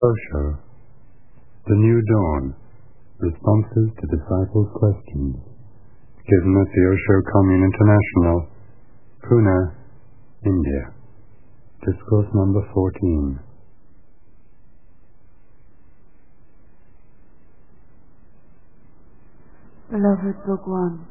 Osho, The New Dawn, Responses to Disciples' Questions, given at the Osho Commune International, Pune, India. Discourse number 14. Beloved Bhagwan,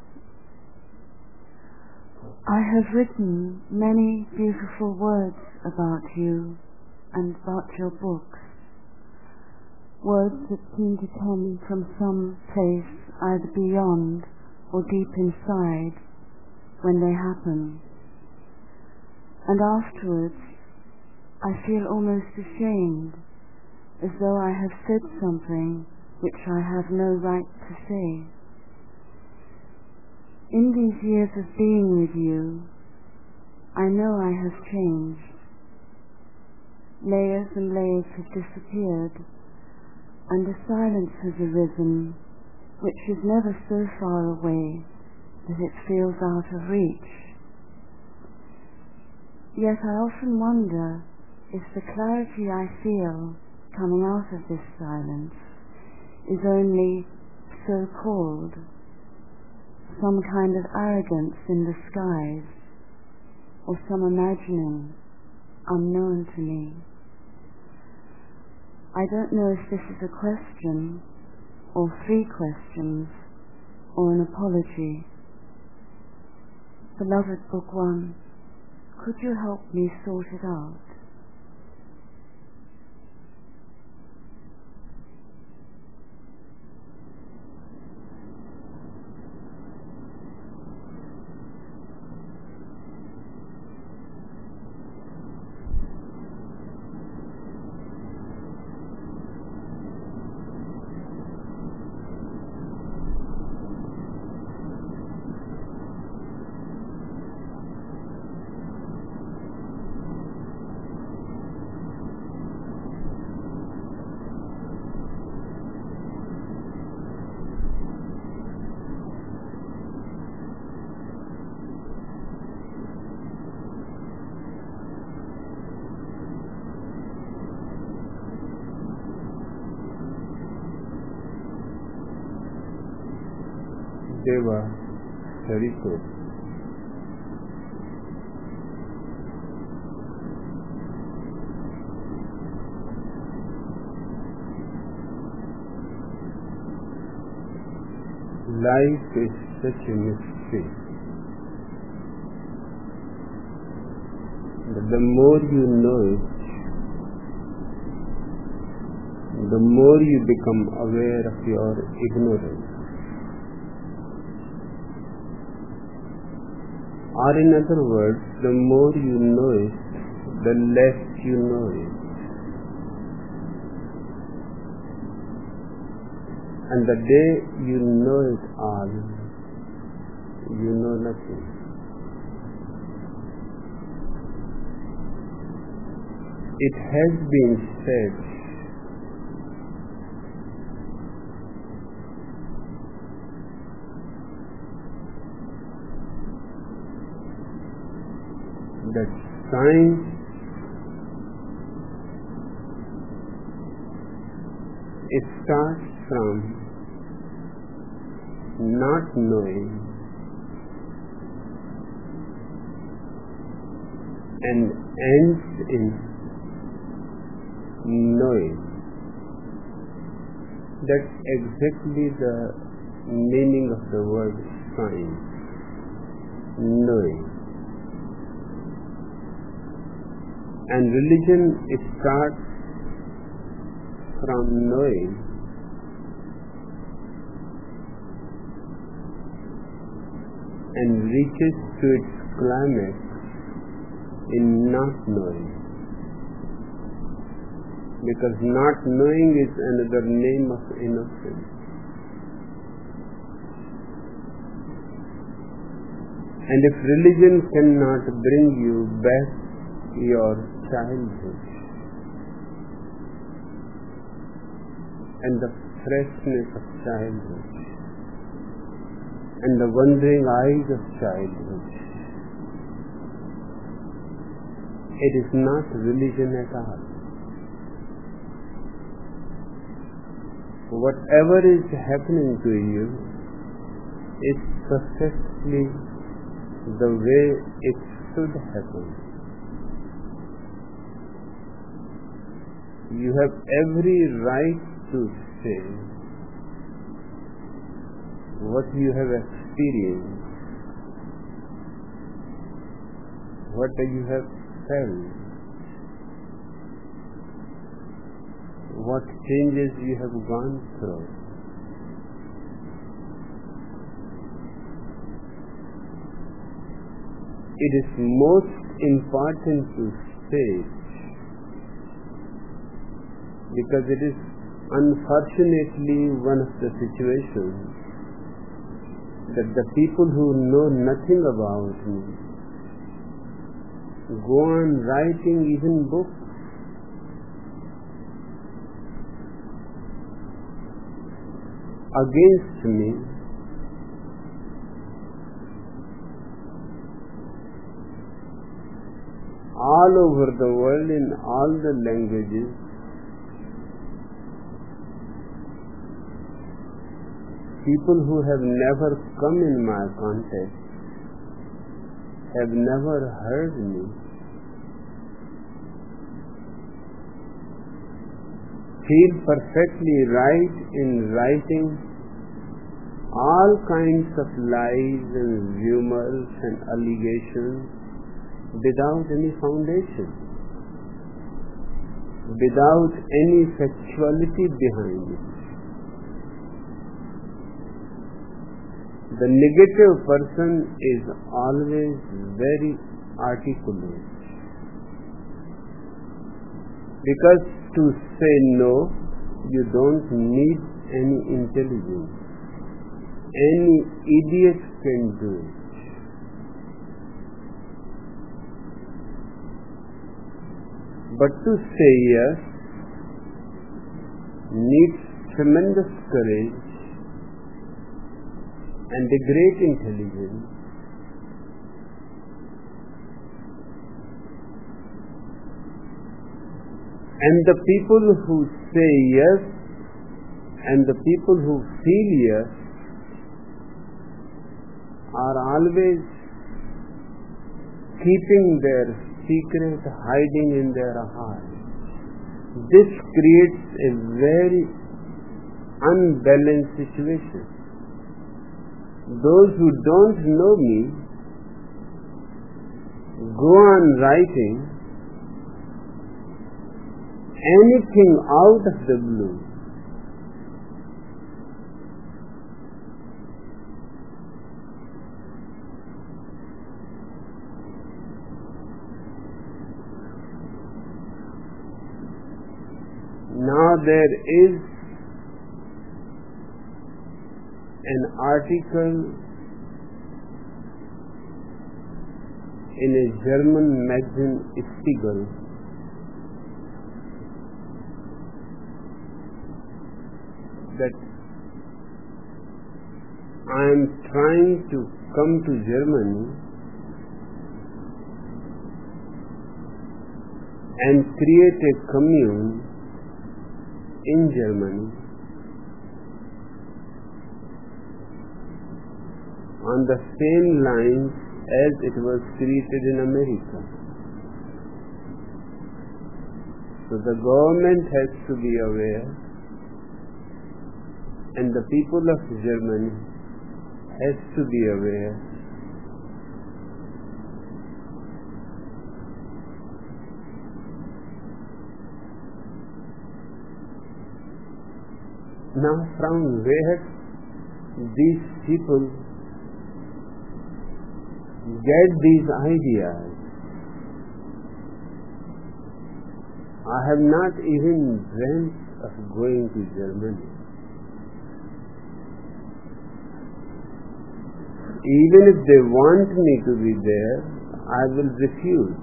I have written many beautiful words about you and about your books, words that seem to come from some place either beyond or deep inside when they happen. And afterwards, I feel almost ashamed, as though I have said something which I have no right to say. In these years of being with you, I know I have changed. Layers and layers have disappeared, and a silence has arisen which is never so far away that it feels out of reach. Yet I often wonder if the clarity I feel coming out of this silence is only so-called, some kind of arrogance in the skies, or some imagining unknown to me. I don't know if this is a question, or 3 questions, or an apology. Beloved Bhagwan, could you help me sort it out? Deva Hariko. Life is such a mystery that the more you know it, the more you become aware of your ignorance. Or in other words, the more you know it, the less you know it. And the day you know it all, you know nothing. It has been said that science starts from not knowing and ends in knowing. That's exactly the meaning of the word science, knowing. And religion starts from knowing and reaches to its climax in not knowing. Because not knowing is another name of innocence. And if religion cannot bring you back your childhood and the freshness of childhood and the wondering eyes of childhood, it is not religion at all. whatever is happening to you is perfectly the way it should happen. You have every right to say what you have experienced, what you have felt, what changes you have gone through. It is most important to say, because it is unfortunately one of the situations that the people who know nothing about me go on writing even books against me, all over the world in all the languages. People who have never come in my contact, have never heard me, feel perfectly right in writing all kinds of lies and rumors and allegations without any foundation, without any factuality behind it. The negative person is always very articulate, because to say no, you don't need any intelligence. Any idiot can do it. But to say yes needs tremendous courage and a great intelligence. And the people who say yes and the people who feel yes are always keeping their secret hiding in their heart. This creates a very unbalanced situation. Those who don't know me go on writing anything out of the blue. Now there is an article in a German magazine, Spiegel, that I am trying to come to Germany and create a commune in Germany on the same lines as it was created in America. So the government has to be aware, and the people of Germany has to be aware now from where these people get these ideas. I have not even dreamt of going to Germany. Even if they want me to be there, I will refuse.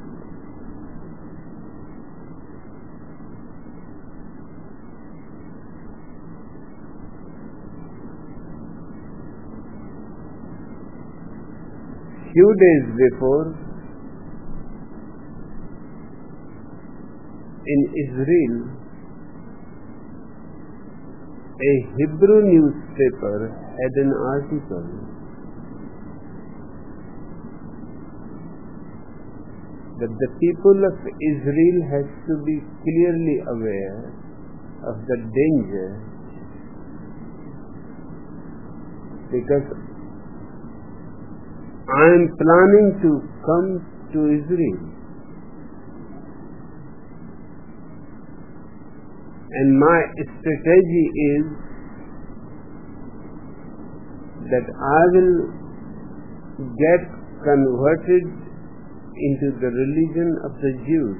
Few days before, in Israel, a Hebrew newspaper had an article that the people of Israel has to be clearly aware of the danger, because I am planning to come to Israel, and my strategy is that I will get converted into the religion of the Jews,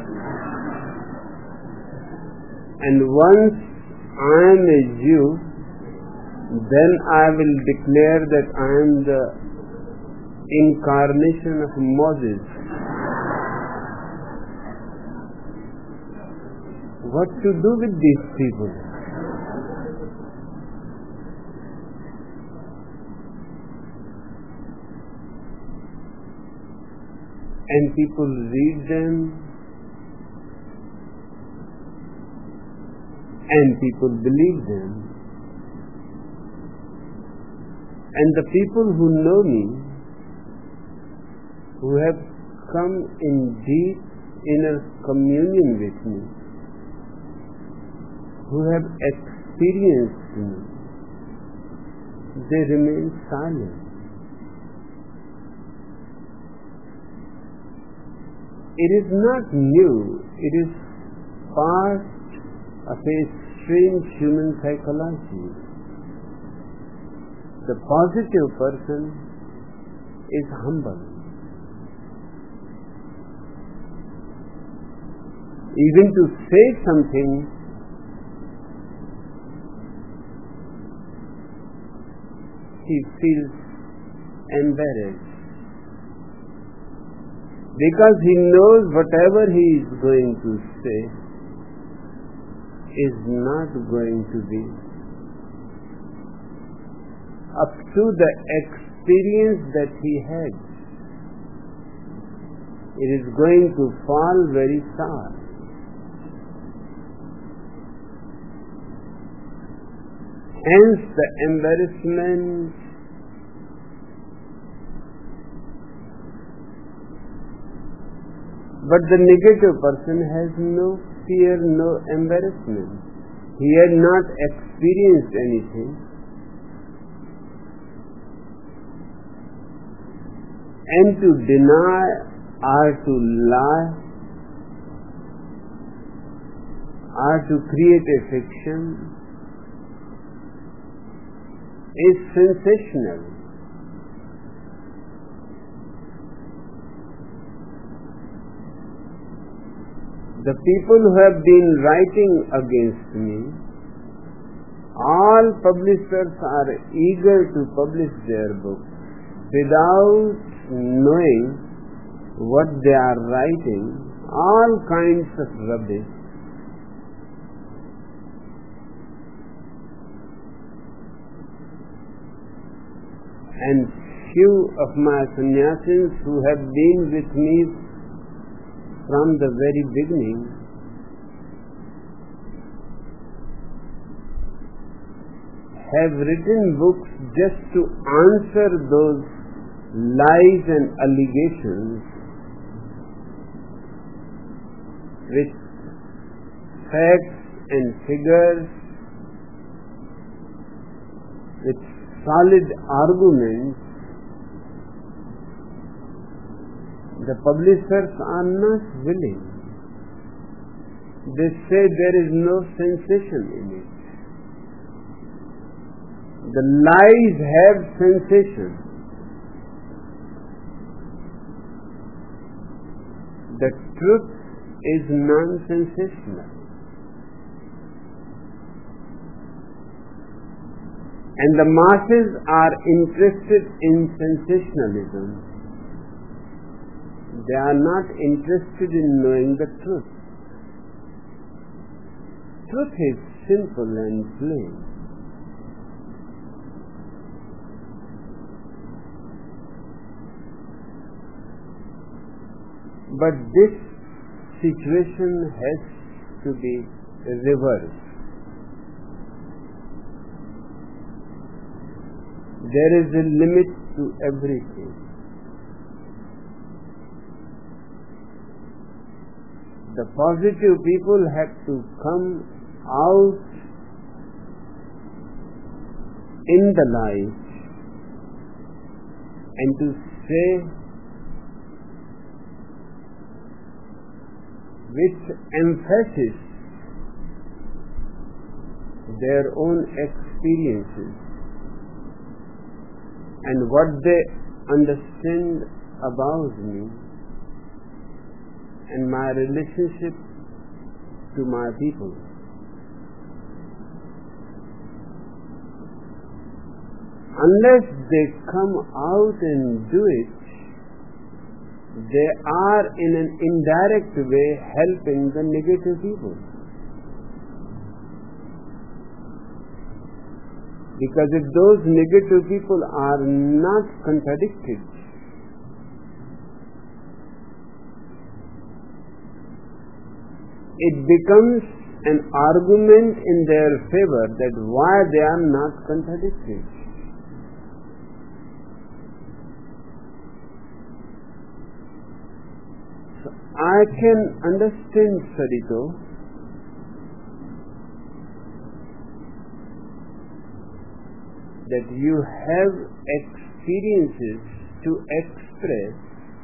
and once I am a Jew, then I will declare that I am the incarnation of Moses. What to do with these people? And people read them, and people believe them. And the people who know me, who have come in deep inner communion with me, who have experienced me, they remain silent. It is not new, it is part of a strange human psychology. The positive person is humble. Even to say something he feels embarrassed, because he knows whatever he is going to say is not going to be up to the experience that he had. It is going to fall very far. Hence the embarrassment. But the negative person has no fear, no embarrassment. He had not experienced anything. And to deny or to lie or to create a fiction is sensational. The people who have been writing against me, all publishers are eager to publish their books without knowing what they are writing, all kinds of rubbish. And few of my sannyasis who have been with me from the very beginning have written books just to answer those lies and allegations with facts and figures, with solid arguments. The publishers are not willing. They say there is no sensation in it. The lies have sensation. The truth is non-sensational. And the masses are interested in sensationalism. They are not interested in knowing the truth. Truth is simple and plain. But this situation has to be reversed. There is a limit to everything. The positive people have to come out in the light and to say with emphasis their own experiences and what they understand about me and my relationship to my people. Unless they come out and do it, they are in an indirect way helping the negative people. Because if those negative people are not contradicted, it becomes an argument in their favor that why they are not contradicted. So I can understand, Sarito, that you have experiences to express,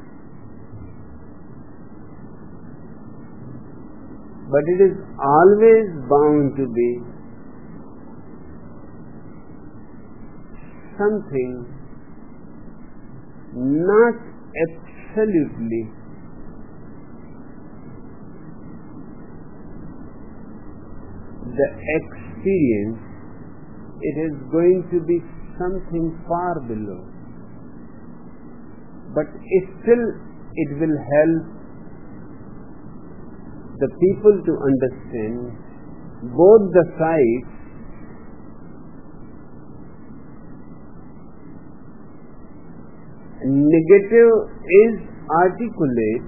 but it is always bound to be something not absolutely the experience. It is going to be something far below, but still it will help the people to understand both the sides. Negative is articulate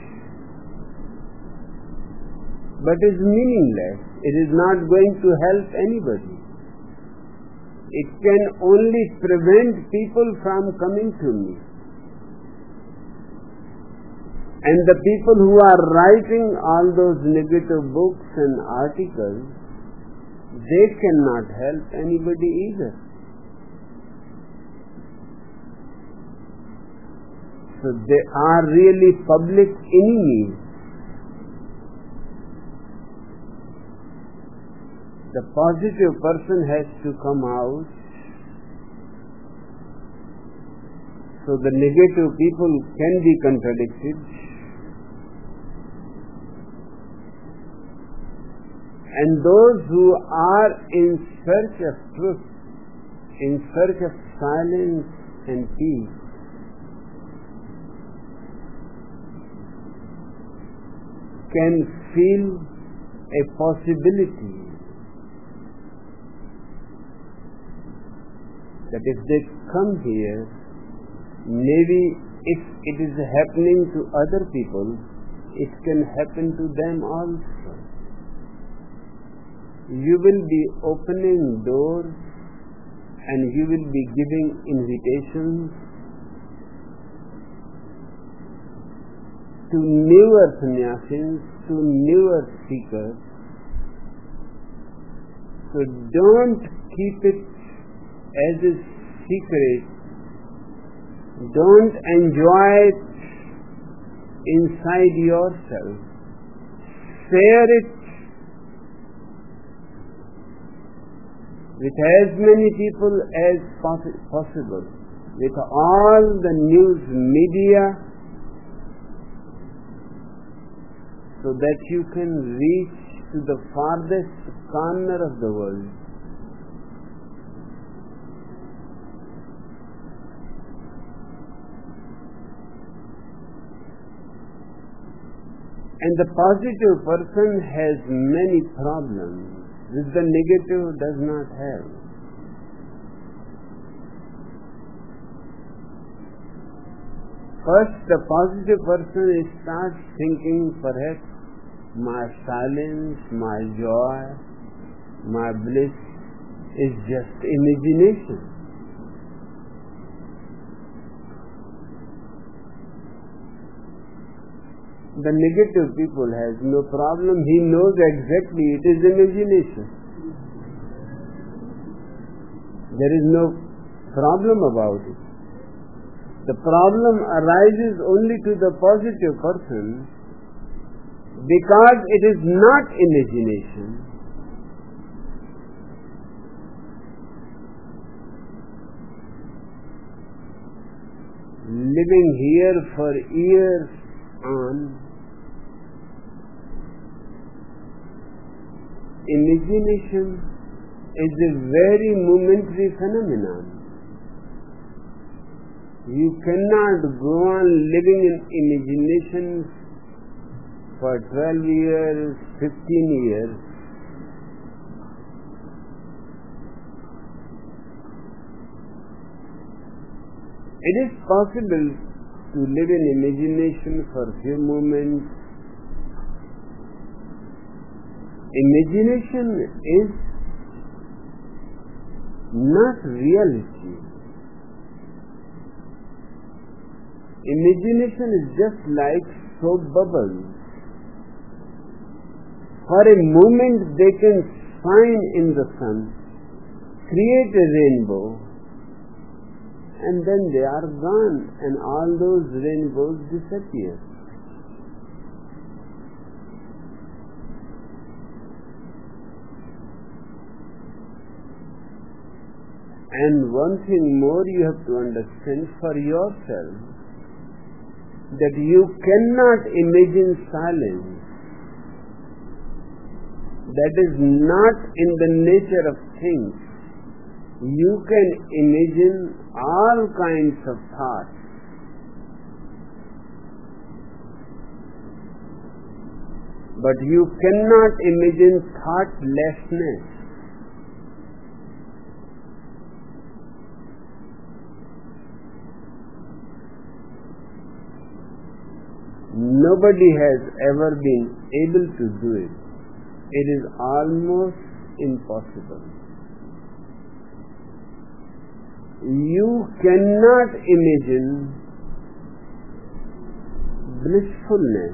but is meaningless. It is not going to help anybody. It can only prevent people from coming to me. And the people who are writing all those negative books and articles, they cannot help anybody either. So they are really public enemies. The positive person has to come out so the negative people can be contradicted, and those who are in search of truth, in search of silence and peace, can feel a possibility that if they come here, maybe if it is happening to other people, it can happen to them also. You will be opening doors and you will be giving invitations to newer sannyasis, to newer seekers. So don't keep it as a secret. Don't enjoy it inside yourself. Share it with as many people as possible, with all the news media, so that you can reach to the farthest corner of the world. And the positive person has many problems which the negative does not have. First, the positive person starts thinking, perhaps my silence, my joy, my bliss is just imagination. The negative people has no problem. He knows exactly it is imagination. There is no problem about it. The problem arises only to the positive person because it is not imagination. Living here for years on, imagination is a very momentary phenomenon. You cannot go on living in imagination for 12 years, 15 years. It is possible to live in imagination for a few moments. Imagination is not reality. Imagination is just like soap bubbles. For a moment they can shine in the sun, create a rainbow, and then they are gone and all those rainbows disappear. And one thing more you have to understand for yourself, that you cannot imagine silence. That is not in the nature of things. You can imagine all kinds of thoughts. But you cannot imagine thoughtlessness. Nobody has ever been able to do it. It is almost impossible. You cannot imagine blissfulness.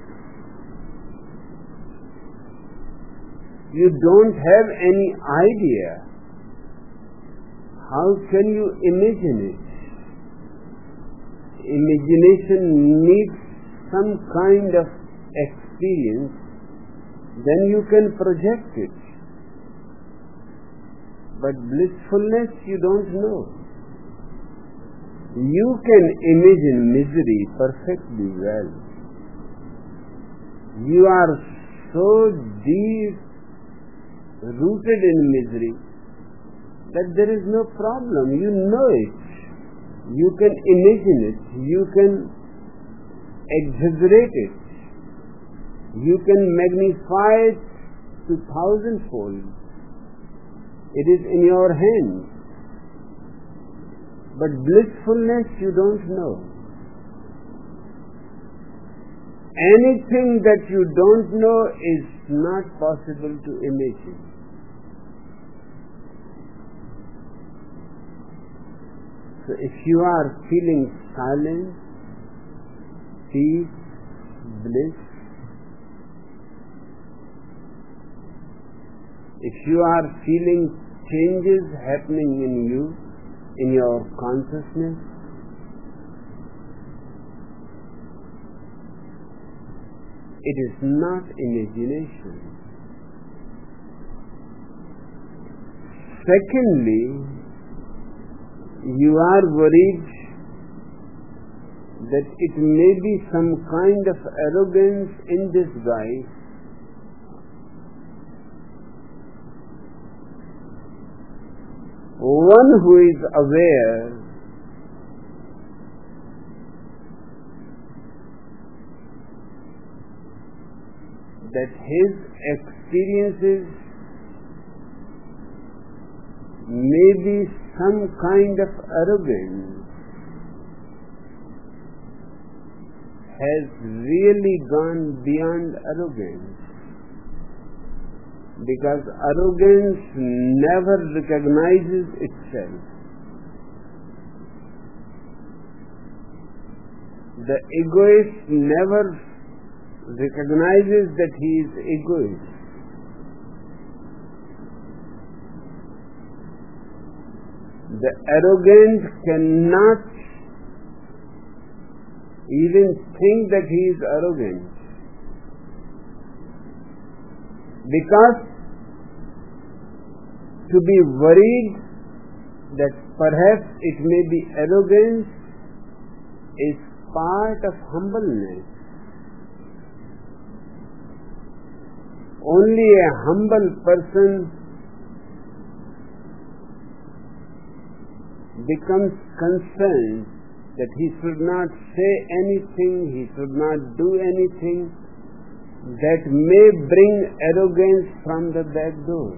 You don't have any idea. How can you imagine it? Imagination needs some kind of experience, then you can project it. But blissfulness you don't know. You can imagine misery perfectly well. You are so deep rooted in misery that there is no problem. You know it. You can imagine it. You can exaggerate it. You can magnify it to thousandfold. It is in your hands. But blissfulness you don't know. Anything that you don't know is not possible to imagine. So if you are feeling silence, peace, bliss, if you are feeling changes happening in you, in your consciousness, it is not imagination. Secondly, you are worried that it may be some kind of arrogance in disguise. One who is aware that his experiences may be some kind of arrogance has really gone beyond arrogance, because arrogance never recognizes itself. The egoist never recognizes that he is egoist. The arrogant cannot even think that he is arrogant, because to be worried that perhaps it may be arrogance is part of humbleness. Only a humble person becomes concerned that he should not say anything, he should not do anything that may bring arrogance from the back door.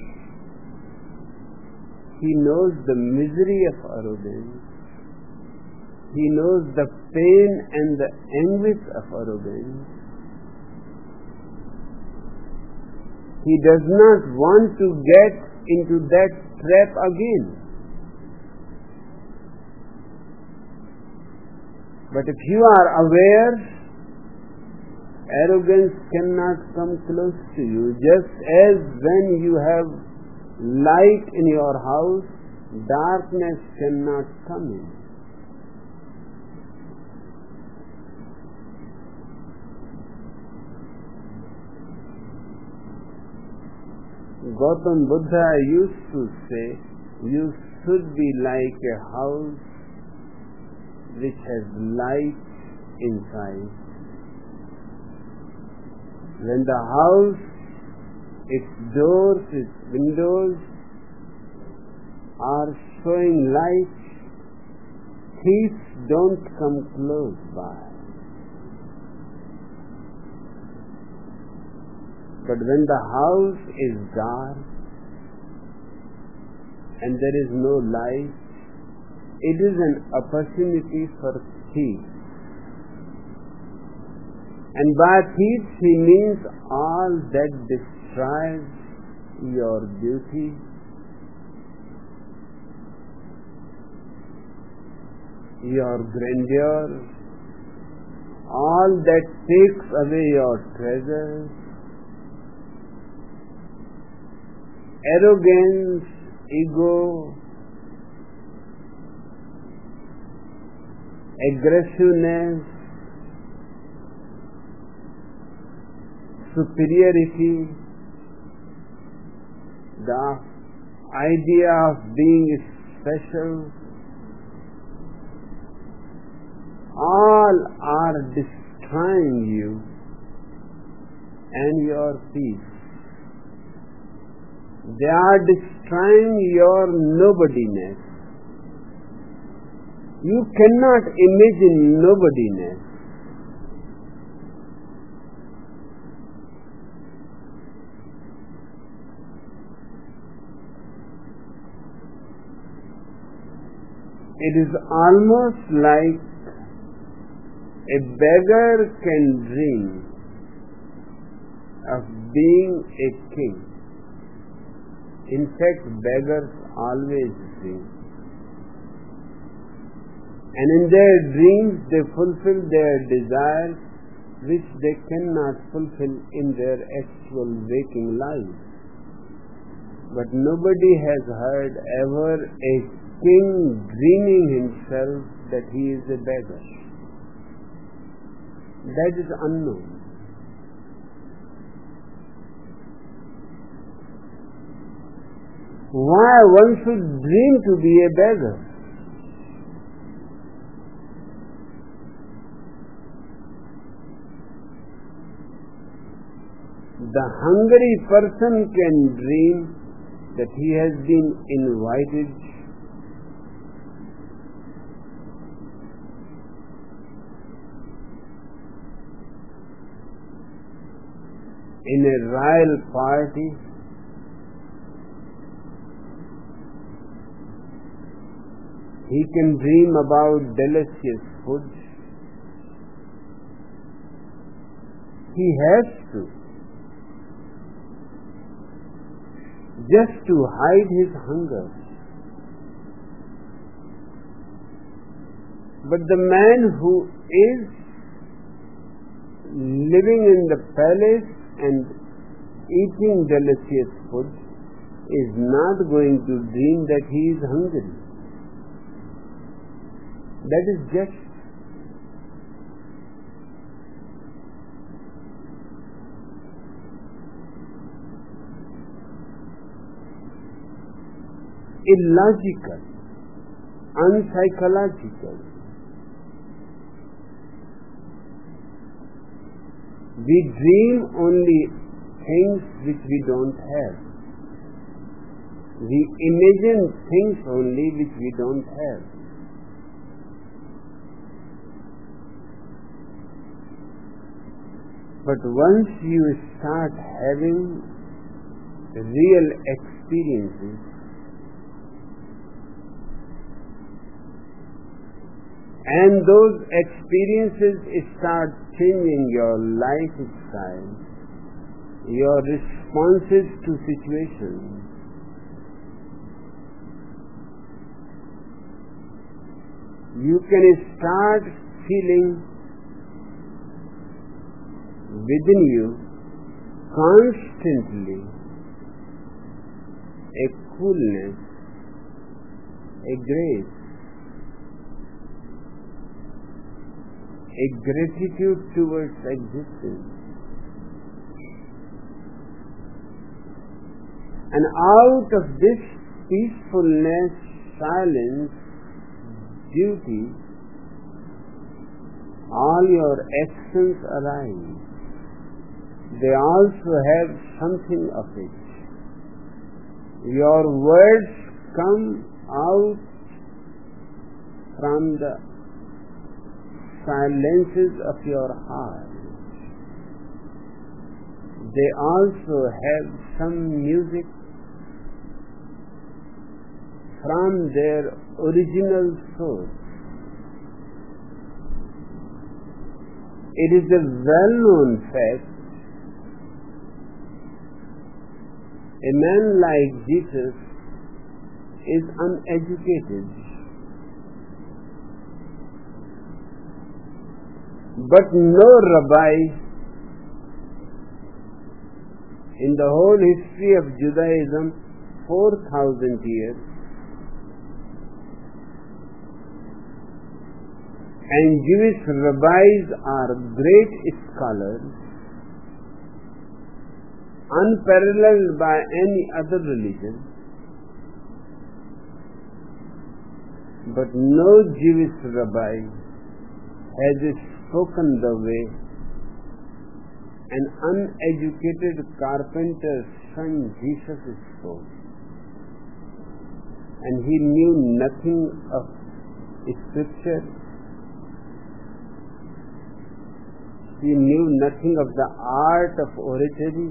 He knows the misery of arrogance. He knows the pain and the anguish of arrogance. He does not want to get into that trap again. But if you are aware, arrogance cannot come close to you. Just as when you have light in your house, darkness cannot come in. Gautam Buddha used to say, you should be like a house which has light inside. When the house, its doors, its windows are showing light, thieves don't come close by. But when the house is dark and there is no light, it is an opportunity for thieves. And by thieves he means all that destroys your beauty, your grandeur, all that takes away your treasures. Arrogance, ego, aggressiveness, superiority, the idea of being special, all are destroying you and your peace. They are destroying your nobodiness. You cannot imagine nobodiness. It is almost like a beggar can dream of being a king. In fact, beggars always dream. And in their dreams they fulfill their desires which they cannot fulfill in their actual waking life. But nobody has heard ever a king dreaming himself that he is a beggar. That is unknown. Why one should dream to be a beggar? The hungry person can dream that he has been invited in a royal party. He can dream about delicious food. He has to, just to hide his hunger. But the man who is living in the palace and eating delicious food is not going to dream that he is hungry. That is just illogical, unpsychological. We dream only things which we don't have. We imagine things only which we don't have. But once you start having real experiences, and those experiences start changing your lifestyle, your responses to situations, you can start feeling within you constantly a coolness, a grace, a gratitude towards existence. And out of this peacefulness, silence, beauty, all your actions arise. They also have something of it. Your words come out from the silences of your heart. They also have some music from their original source. It is a well-known fact. A man like Jesus is uneducated, but no rabbi in the whole history of Judaism, 4,000 years, and Jewish rabbis are great scholars, unparalleled by any other religion, but no Jewish rabbi has spoken the way an uneducated carpenter's son Jesus spoke. And he knew nothing of scripture. He knew nothing of the art of oratory.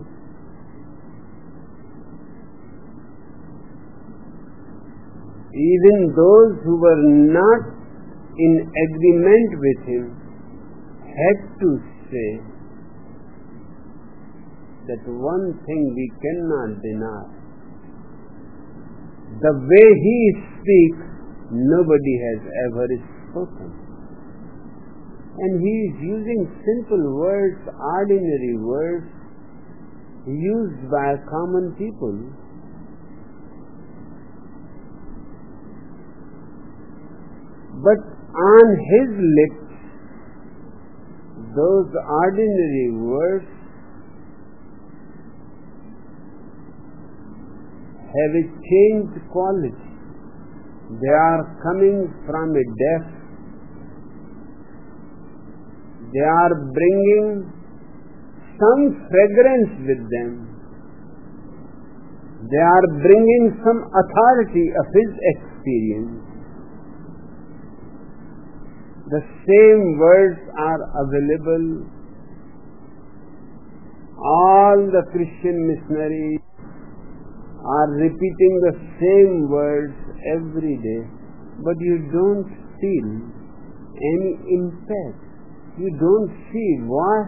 Even those who were not in agreement with him had to say that one thing we cannot deny. The way he speaks, nobody has ever spoken. And he is using simple words, ordinary words, used by common people. But on his lips, those ordinary words have a changed quality. They are coming from a depth. They are bringing some fragrance with them. They are bringing some authority of his experience. The same words are available. All the Christian missionaries are repeating the same words every day, but you don't feel any impact. You don't see what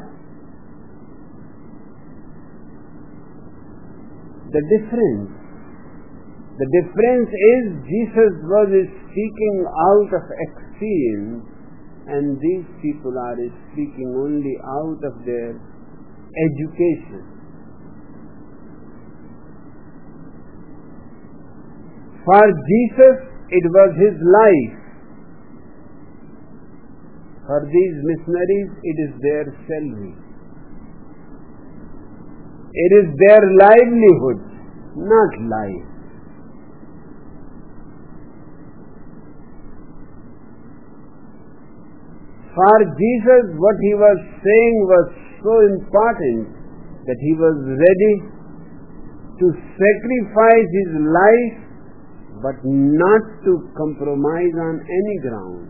the difference. The difference is Jesus was speaking out of experience. and these people are speaking only out of their education. For Jesus, it was his life. For these missionaries, it is their salary. It is their livelihood, not life. For Jesus, what he was saying was so important that he was ready to sacrifice his life, but not to compromise on any ground.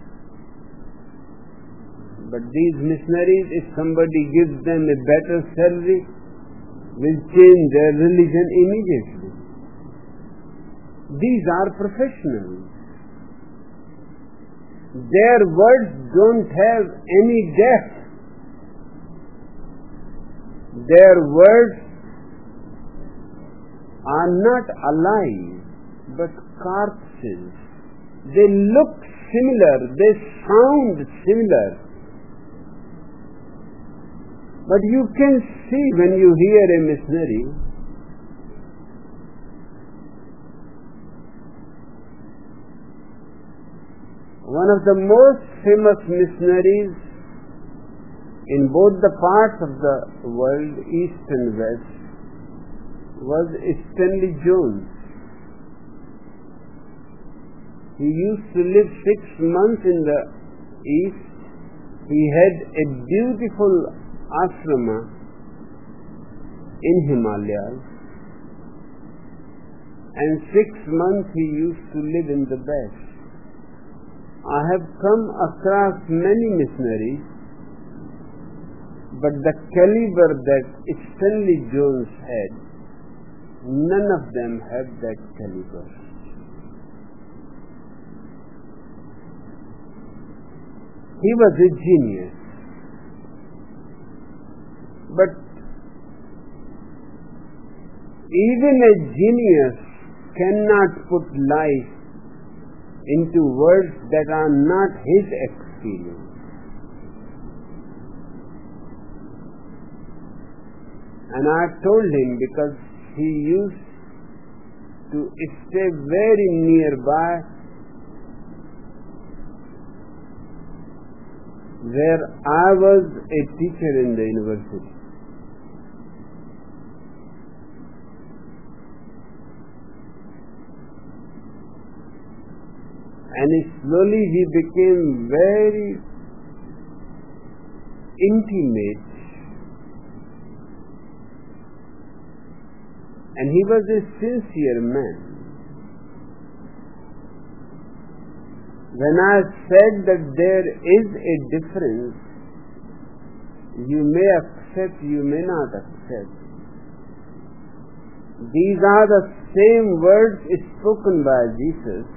But these missionaries, if somebody gives them a better salary, will change their religion immediately. These are professionals. Their words don't have any depth. Their words are not alive, but corpses. They look similar, they sound similar. But you can see when you hear a missionary, one of the most famous missionaries in both the parts of the world, East and West, was Stanley Jones. He used to live 6 months in the East. He had a beautiful ashrama in Himalayas, and 6 months he used to live in the West. I have come across many missionaries, but the caliber that Stanley Jones had, none of them had that caliber. He was a genius. But even a genius cannot put life into words that are not his experience. And I told him, because he used to stay very nearby where I was a teacher in the university. And slowly he became very intimate. And he was a sincere man. When I said that there is a difference, you may accept, you may not accept. These are the same words spoken by Jesus,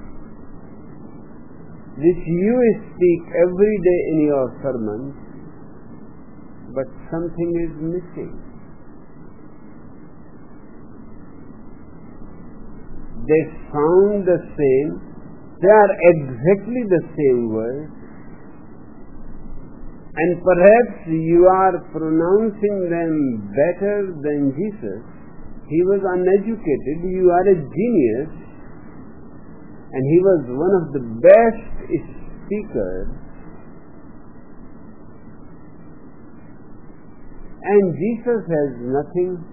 which you speak every day in your sermons, but something is missing. They sound the same, they are exactly the same words, and perhaps you are pronouncing them better than Jesus. He was uneducated, you are a genius, and he was one of the best speakers. And Jesus has nothing.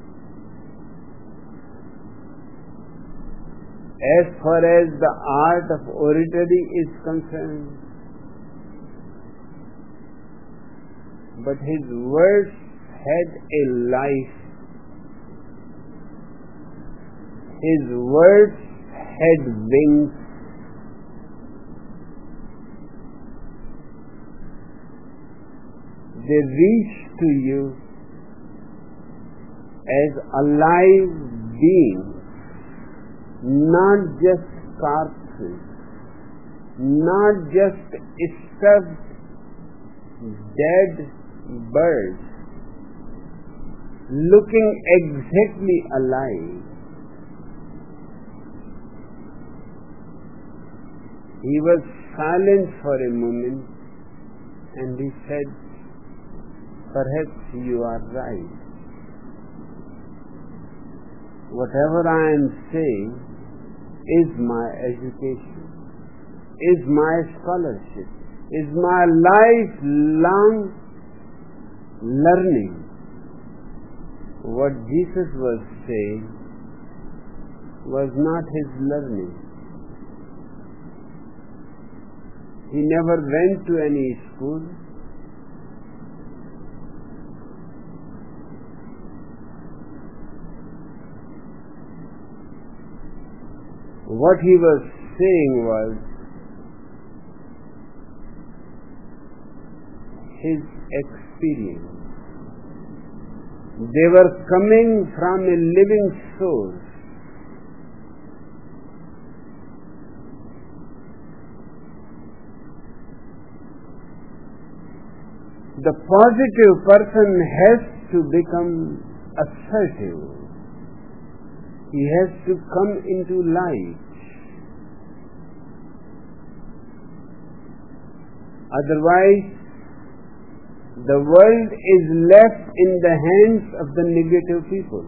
As far as the art of oratory is concerned, but his words had a life. His words had wings. They reach to you as alive beings, not just corpses, not just stuffed dead birds, looking exactly alive. He was silent for a moment and he said, "Perhaps you are right. Whatever I am saying is my education, is my scholarship, is my lifelong learning." What Jesus was saying was not his learning. He never went to any school. What he was saying was his experience. They were coming from a living source. The positive person has to become assertive. He has to come into light. Otherwise, the world is left in the hands of the negative people.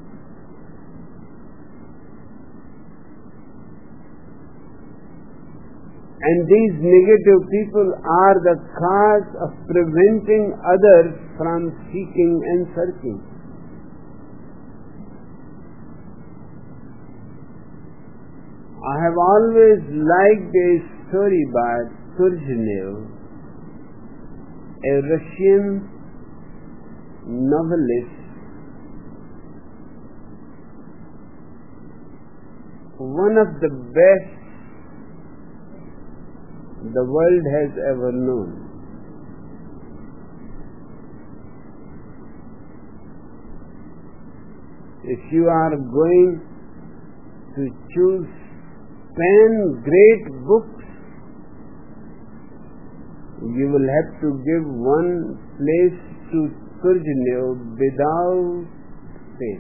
And these negative people are the cause of preventing others from seeking and searching. I have always liked a story by Turgenev, a Russian novelist, one of the best the world has ever known. If you are going to choose 10 great books, you will have to give one place to Turgenev without fail.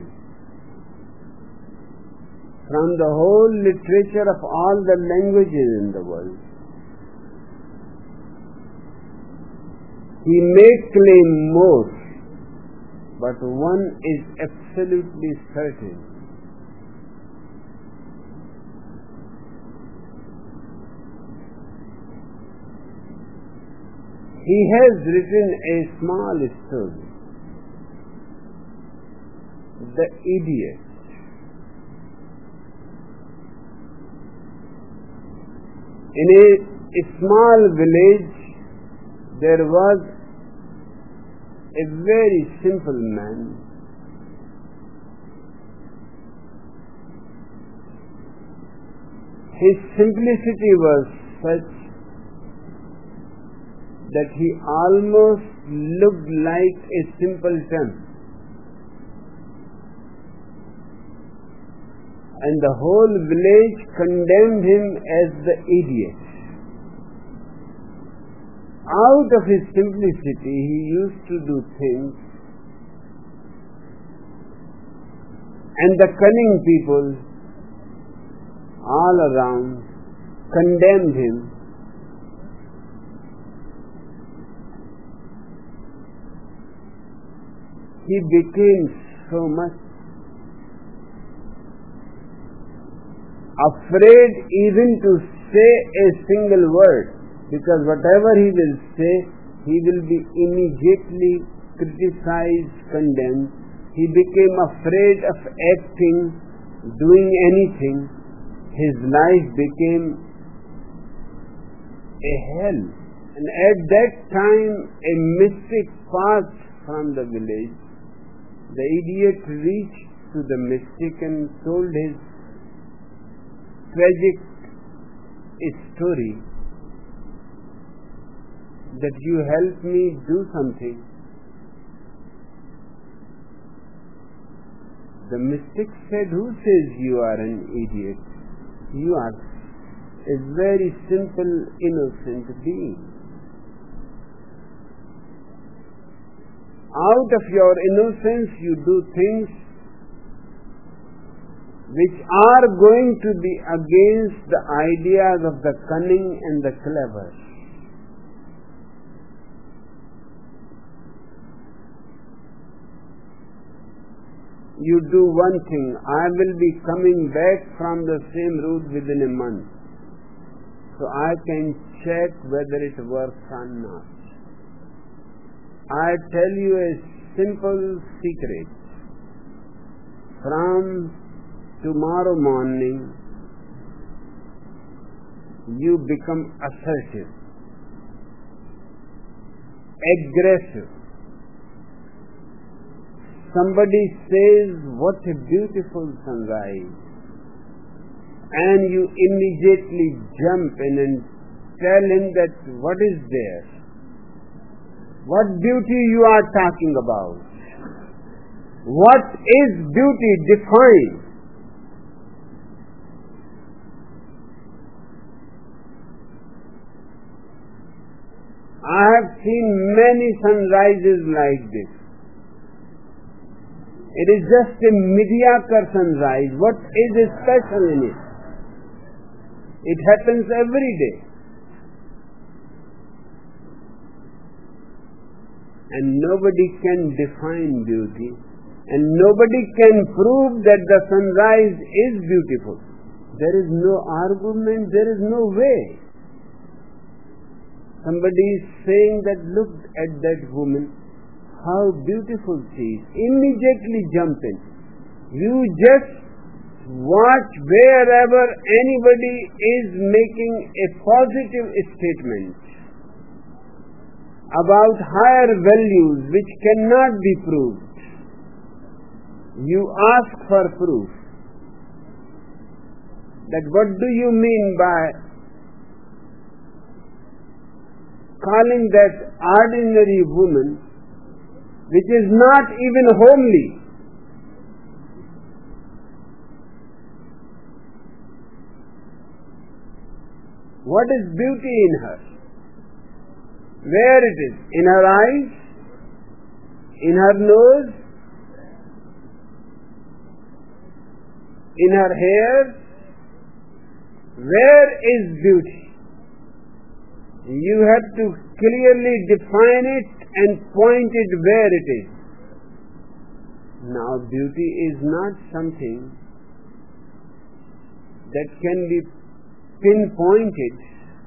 From the whole literature of all the languages in the world, he may claim more, but one is absolutely certain. He has written a small story, The Idiot. In a small village, there was a very simple man. His simplicity was such that he almost looked like a simpleton, and the whole village condemned him as the idiot. Out of his simplicity, he used to do things, and the cunning people all around condemned him. He became so much afraid even to say a single word, because whatever he will say, he will be immediately criticized, condemned. He became afraid of acting, doing anything. His life became a hell. And at that time, a mystic passed from the village. The idiot reached to the mystic and told his tragic story, that you help me do something. The mystic said, "Who says you are an idiot? You are a very simple, innocent being. Out of your innocence you do things which are going to be against the ideas of the cunning and the clever. You do one thing, I will be coming back from the same route within a month, so I can check whether it works or not. I tell you a simple secret. From tomorrow morning, you become assertive, aggressive. Somebody says, "What a beautiful sunrise," and you immediately jump in and tell him that what is there? What beauty you are talking about? What is beauty? Define. I have seen many sunrises like this. It is just a mediocre sunrise. What is special in it? It happens every day. And nobody can define beauty. And nobody can prove that the sunrise is beautiful. There is no argument, there is no way. Somebody is saying that, "Look at that woman, how beautiful she is." Immediately jump in. You just watch wherever anybody is making a positive statement about higher values which cannot be proved. You ask for proof. That what do you mean by calling that ordinary woman, which is not even homely? What is beauty in her? Where it is? In her eyes? In her nose? In her hair? Where is beauty? You have to clearly define it and point it where it is. Now, beauty is not something that can be pinpointed.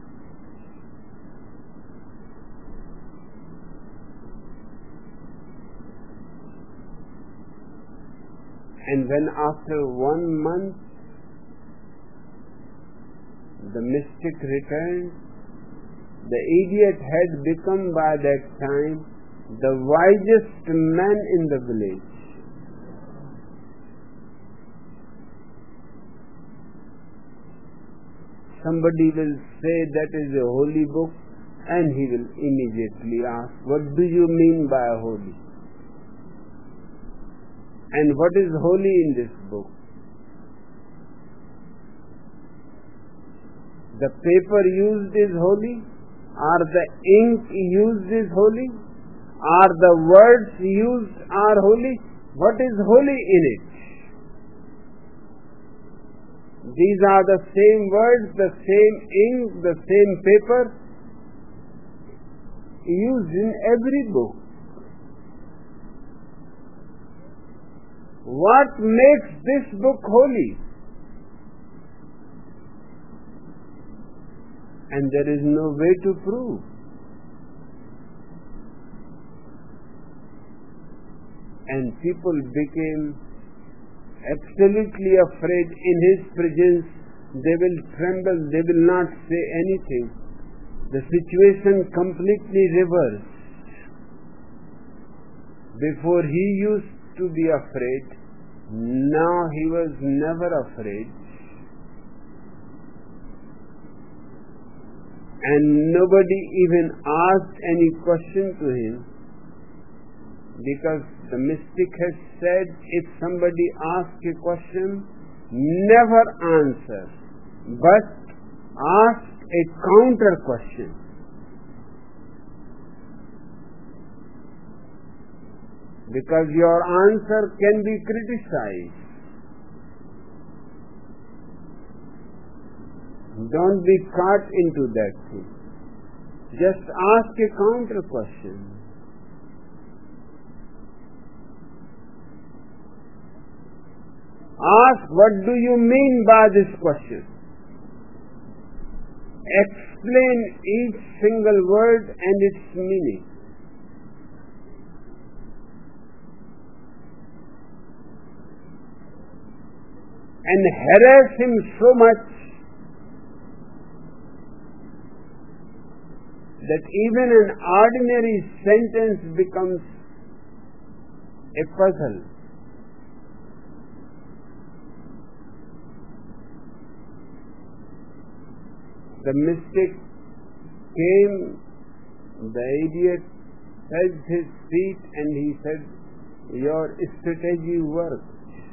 And when after 1 month the mystic returned, the idiot had become by that time the wisest man in the village. Somebody will say that is a holy book, and he will immediately ask, "What do you mean by holy? And what is holy in this book?" The paper used is holy? Or the ink used is holy? Or the words used are holy? What is holy in it? These are the same words, the same ink, the same paper used in every book. What makes this book holy? And there is no way to prove. And people became absolutely afraid in his presence. They will tremble, they will not say anything. The situation completely reversed. Before he used to be afraid, now he was never afraid. And nobody even asked any question to him, because the mystic has said, if somebody asks a question, never answer, but ask a counter question. Because your answer can be criticized. Don't be caught into that thing. Just ask a counter question. Ask, what do you mean by this question? Explain each single word and its meaning. And harass him so much that even an ordinary sentence becomes a puzzle. The mystic came, the idiot held his feet and he said, your strategy worked.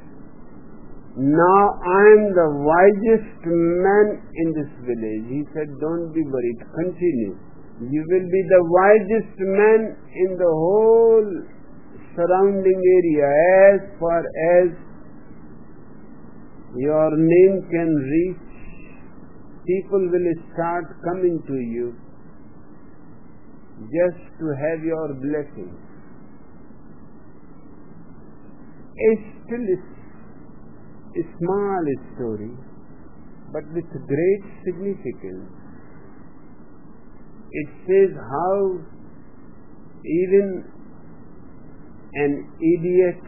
Now I am the wisest man in this village. He said, don't be worried, continue. You will be the wisest man in the whole surrounding area as far as your name can reach. People will start coming to you just to have your blessing. Still a small story, but with great significance. It says how even an idiot,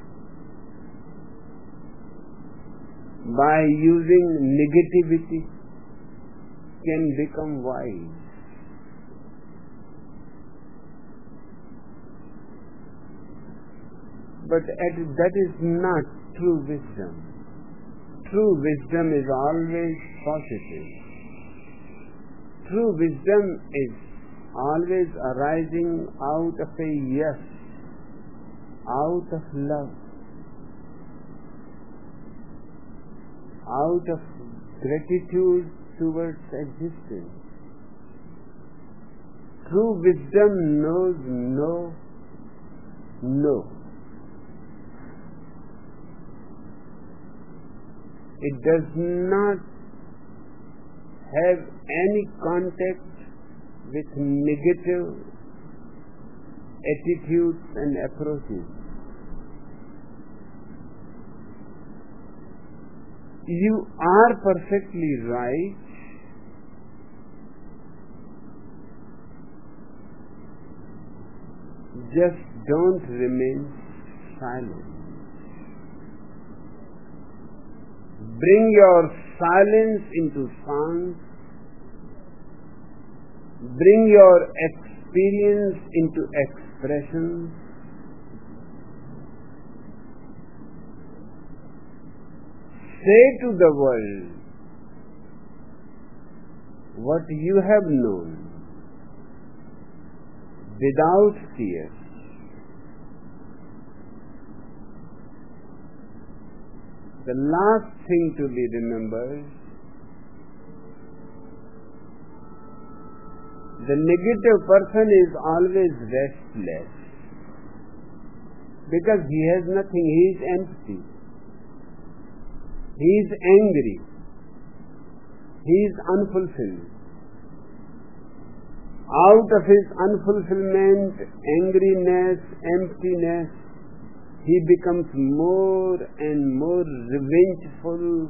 by using negativity, can become wise. But that is not true wisdom. True wisdom is always positive. True wisdom is always arising out of a yes, out of love, out of gratitude towards existence. True wisdom knows no. It does not have any contact with negative attitudes and approaches. You are perfectly right. Just don't remain silent. Bring your silence into song. Bring your experience into expression. Say to the world what you have known without fear. The last thing to be remembered, the negative person is always restless because he has nothing, he is empty, he is angry, he is unfulfilled. Out of his unfulfillment, angriness, emptiness, he becomes more and more revengeful,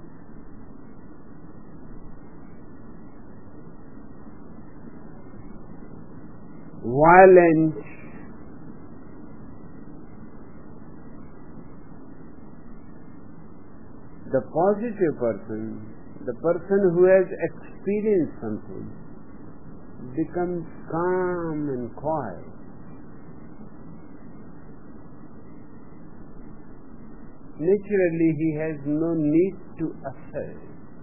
violent, the positive person, the person who has experienced something, becomes calm and quiet. Naturally, he has no need to assert.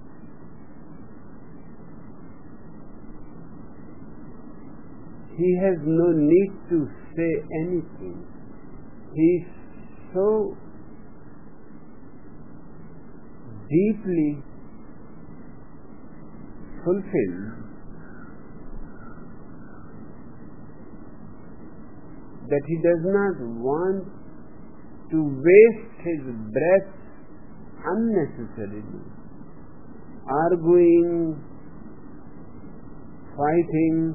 He has no need to say anything. He is so deeply fulfilled that he does not want to waste his breath unnecessarily, arguing fighting.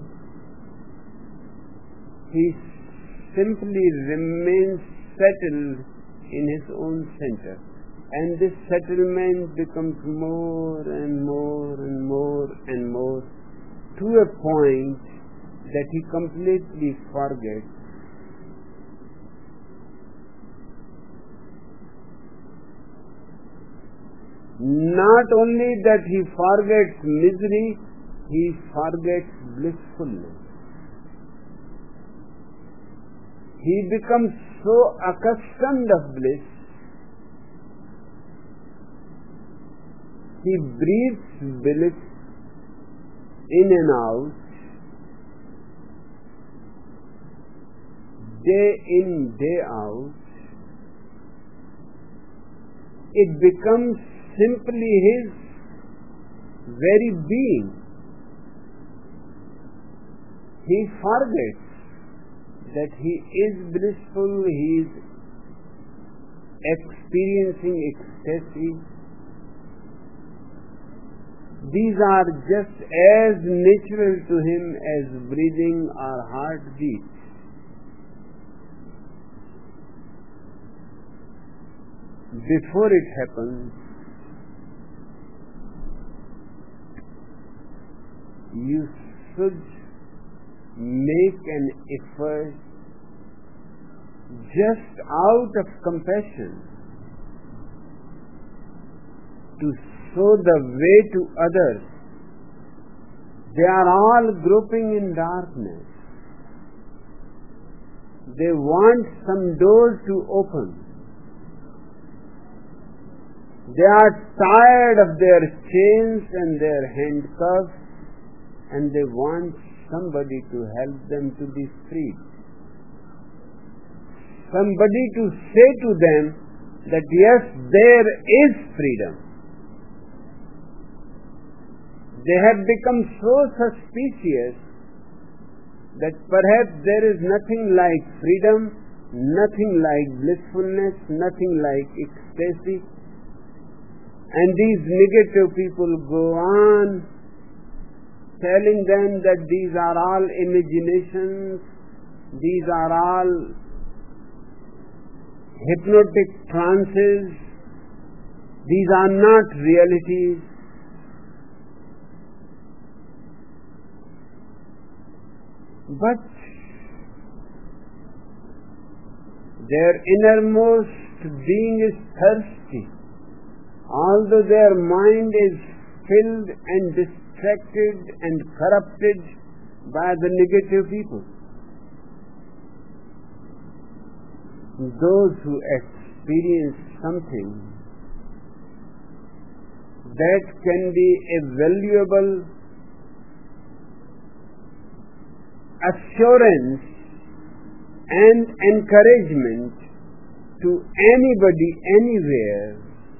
He simply remains settled in his own center. And this settlement becomes more and more and more and more, to a point that he completely forgets not only that he forgets misery, he forgets blissfulness. He becomes so accustomed of bliss, he breathes bliss in and out, day in, day out. It becomes simply his very being. He forgets that he is blissful, he is experiencing ecstasy. These are just as natural to him as breathing or heartbeat. Before it happens, you should make an effort just out of compassion to show the way to others. They are all groping in darkness. They want some doors to open. They are tired of their chains and their handcuffs, and they want somebody to help them to be freed. Somebody to say to them that yes, there is freedom. They have become so suspicious that perhaps there is nothing like freedom, nothing like blissfulness, nothing like ecstasy. And these negative people go on telling them that these are all imaginations, these are all hypnotic trances, these are not realities. But their innermost being is thirsty. Although their mind is filled and distracted and corrupted by the negative people. Those who experience something that can be a valuable assurance and encouragement to anybody, anywhere,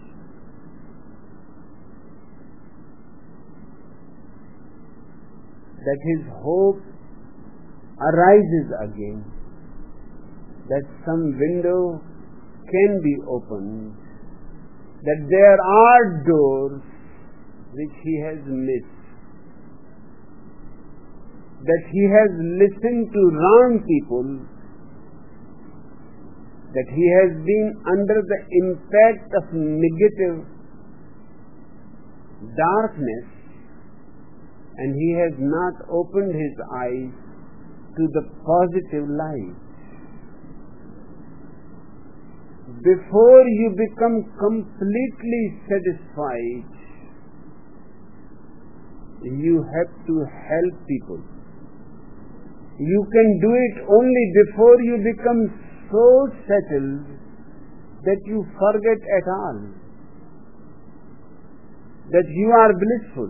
that his hope arises again, that some window can be opened, that there are doors which he has missed, that he has listened to wrong people, that he has been under the impact of negative darkness, and he has not opened his eyes to the positive light. Before you become completely satisfied, you have to help people. You can do it only before you become so settled that you forget at all that you are blissful.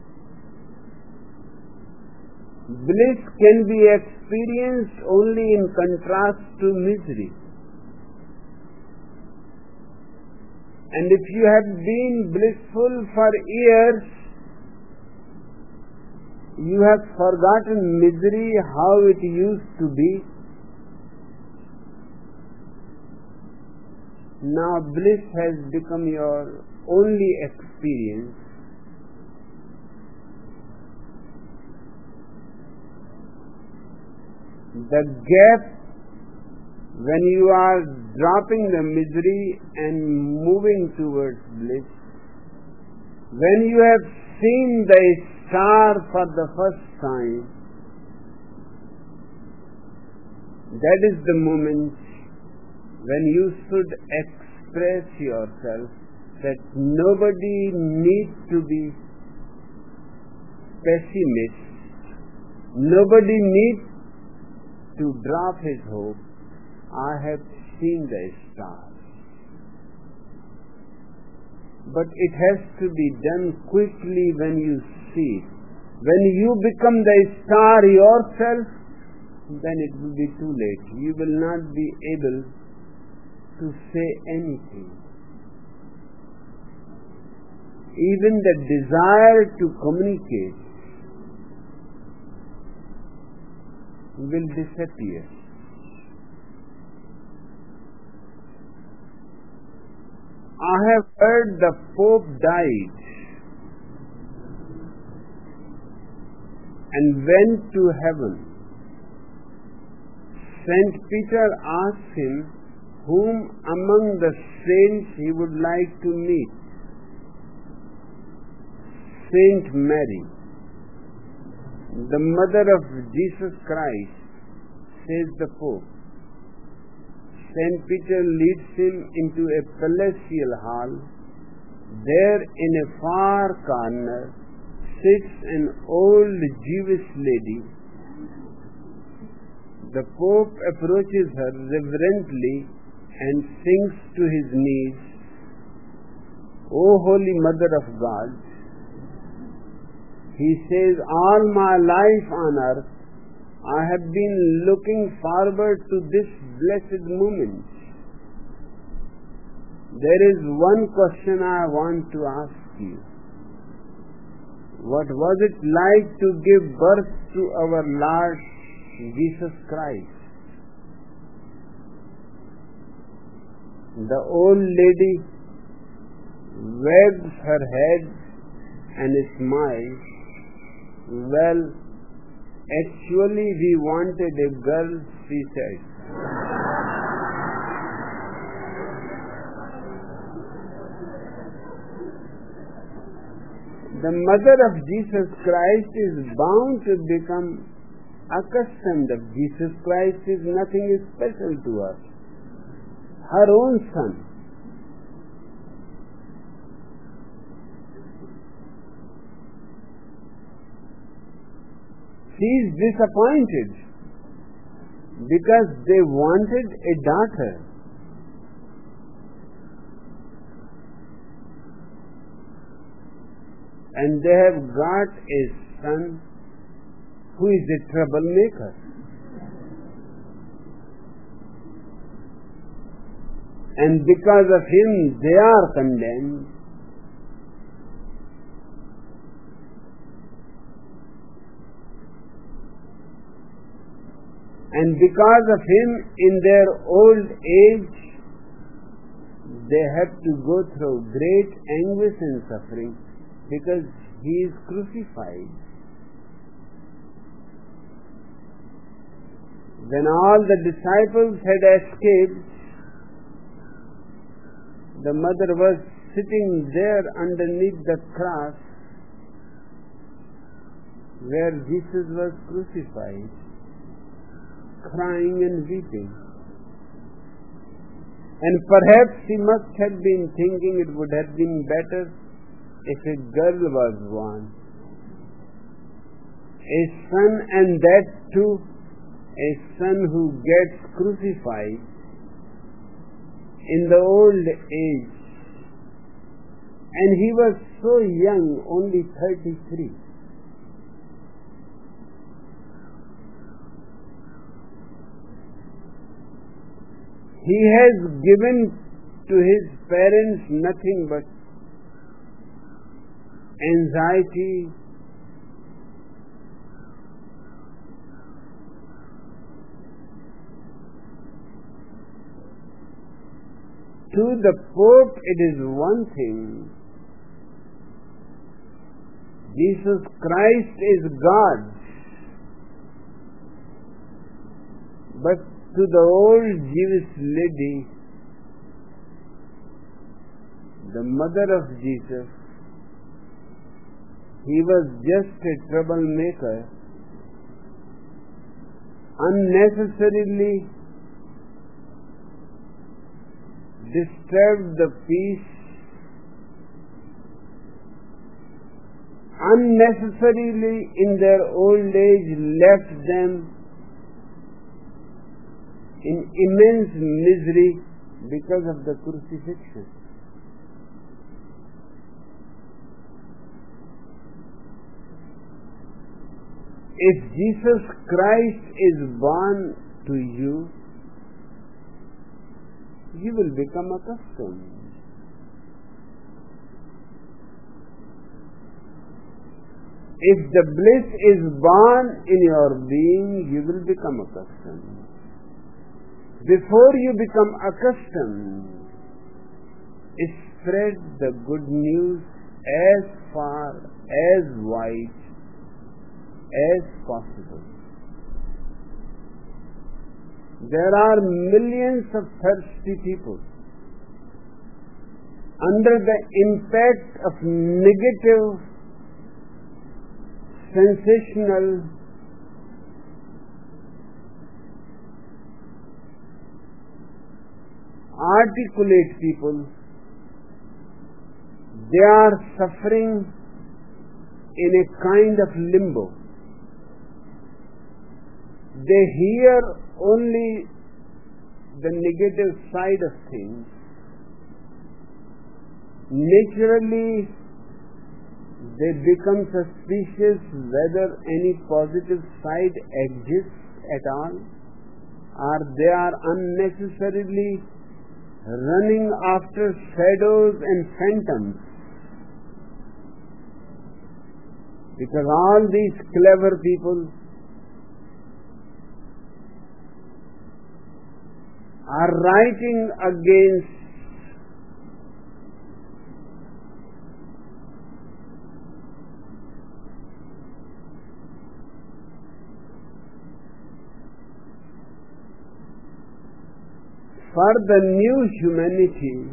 Bliss can be experienced only in contrast to misery. And if you have been blissful for years, you have forgotten misery, how it used to be. Now bliss has become your only experience. the gap when you are dropping the misery and moving towards bliss, when you have seen the star for the first time, that is the moment when you should express yourself that nobody needs to be pessimist, nobody needs to drop his hope. I have seen the star. But it has to be done quickly when you see it. When you become the star yourself, then it will be too late. You will not be able to say anything. Even the desire to communicate will disappear. I have heard the Pope died and went to heaven. Saint Peter asked him whom among the saints he would like to meet. Saint Mary, the mother of Jesus Christ, says the Pope. Saint Peter leads him into a palatial hall. There in a far corner sits an old Jewish lady. The Pope approaches her reverently and sinks to his knees. O Holy Mother of God, he says, all my life on earth I have been looking forward to this blessed moment. There is one question I want to ask you. What was it like to give birth to our Lord Jesus Christ? The old lady wags her head and smiles. Well, actually we wanted a girl, she said. The mother of Jesus Christ is bound to become accustomed of Jesus Christ is nothing special to us. Her own son. She is disappointed because they wanted a daughter. And they have got a son who is a troublemaker. And because of him they are condemned. And because of him in their old age they have to go through great anguish and suffering because he is crucified. When all the disciples had escaped, the mother was sitting there underneath the cross where Jesus was crucified, crying and weeping. And perhaps she must have been thinking it would have been better if a girl was born. A son, and that too a son who gets crucified in the old age. And he was so young, only 33. He has given to his parents nothing but anxiety, to the Pope it is one thing. Jesus Christ is God. But to the old Jewish lady, the mother of Jesus, he was just a troublemaker, unnecessarily disturbed the peace, unnecessarily in their old age left them in immense misery because of the crucifixion. If Jesus Christ is born to you, you will become accustomed. If the bliss is born in your being, you will become accustomed. Before you become accustomed, spread the good news as far, as wide as possible. There are millions of thirsty people under the impact of negative, sensational, articulate people. They are suffering in a kind of limbo. They hear only the negative side of things. Naturally, they become suspicious whether any positive side exists at all, or they are unnecessarily running after shadows and phantoms. Because all these clever people are writing against for the new humanity.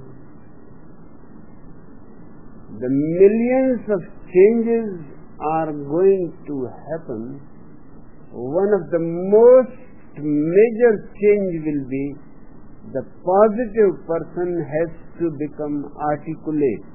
The millions of changes are going to happen. One of the most major change will be the positive person has to become articulate.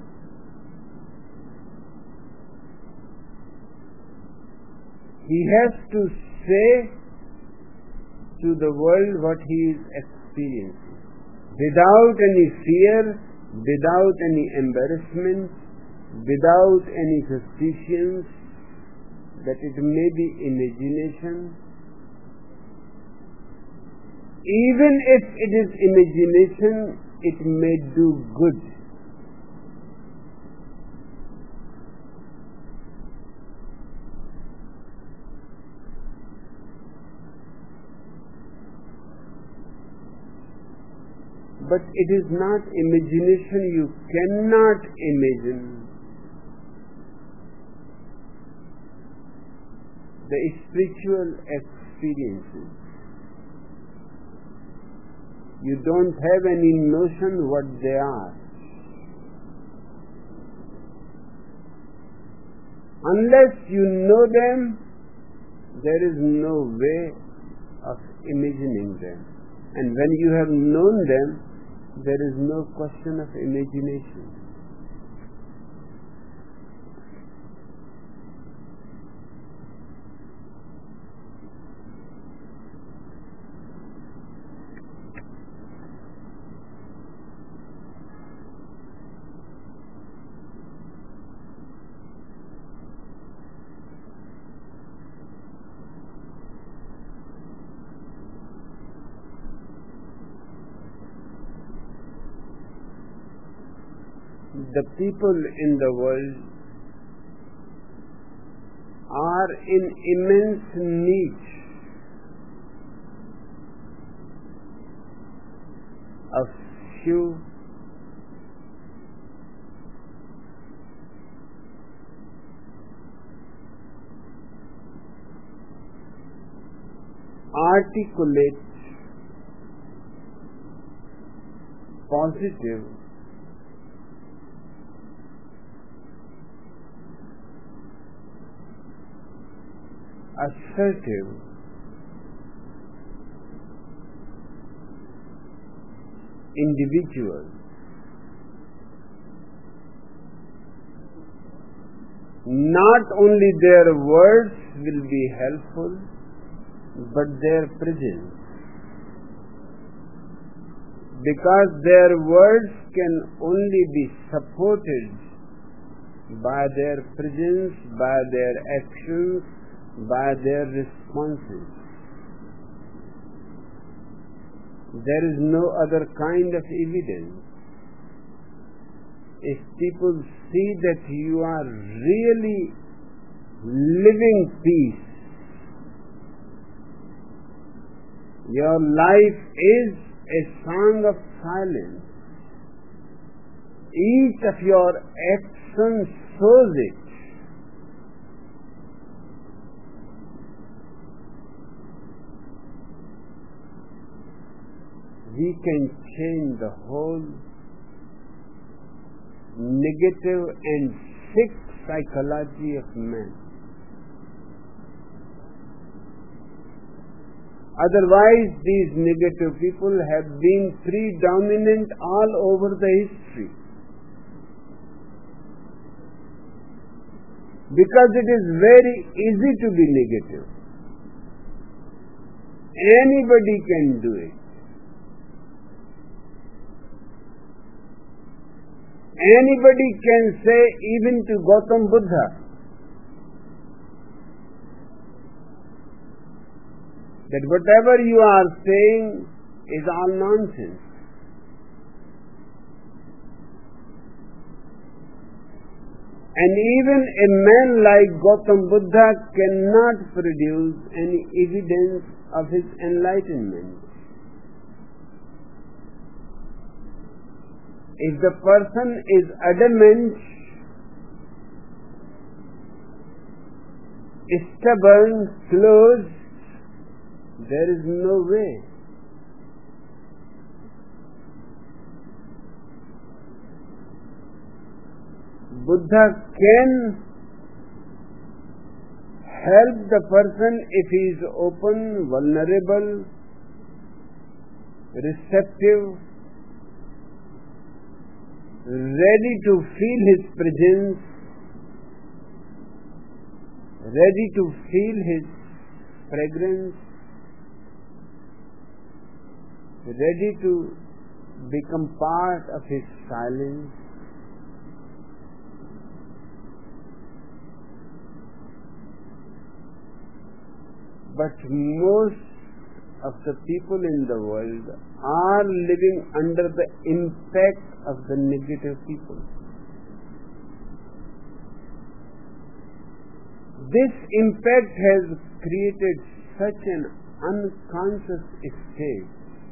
He has to say to the world what he is experiencing, without any fear, without any embarrassment, without any suspicions that it may be imagination. Even if it is imagination, it may do good. But it is not imagination. You cannot imagine the spiritual experiences. You don't have any notion what they are. Unless you know them, there is no way of imagining them. And when you have known them, there is no question of imagination. The people in the world are in immense need of few articulate, positive, assertive, individuals. Not only their words will be helpful, but their presence. Because their words can only be supported by their presence, by their actions, by their responses. There is no other kind of evidence. If people see that you are really living peace, your life is a song of silence. Each of your actions shows it. We can change the whole negative and sick psychology of man. Otherwise, these negative people have been predominant all over the history. Because it is very easy to be negative. Anybody can do it. Anybody can say, even to Gautam Buddha, that whatever you are saying is all nonsense. And even a man like Gautam Buddha cannot produce any evidence of his enlightenment. If the person is adamant, stubborn, closed, there is no way. Buddha can help the person if he is open, vulnerable, receptive, ready to feel his presence, ready to feel his fragrance, ready to become part of his silence. But most of the people in the world are living under the impact of the negative people. This impact has created such an unconscious state.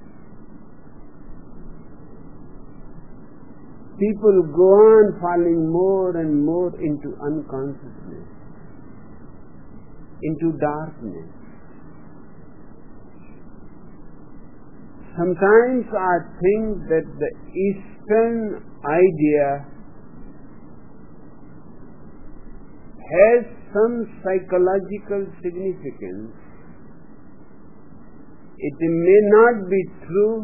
People go on falling more and more into unconsciousness, into darkness. Sometimes I think that the Eastern idea has some psychological significance. It may not be true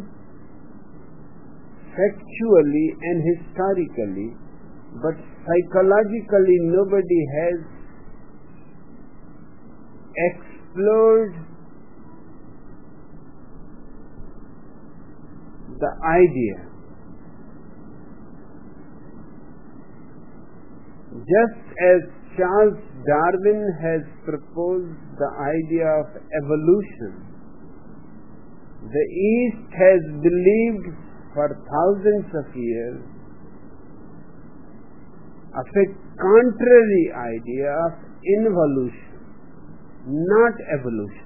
factually and historically, but psychologically nobody has explored the idea. Just as Charles Darwin has proposed the idea of evolution, the East has believed for thousands of years of a contrary idea of involution, not evolution.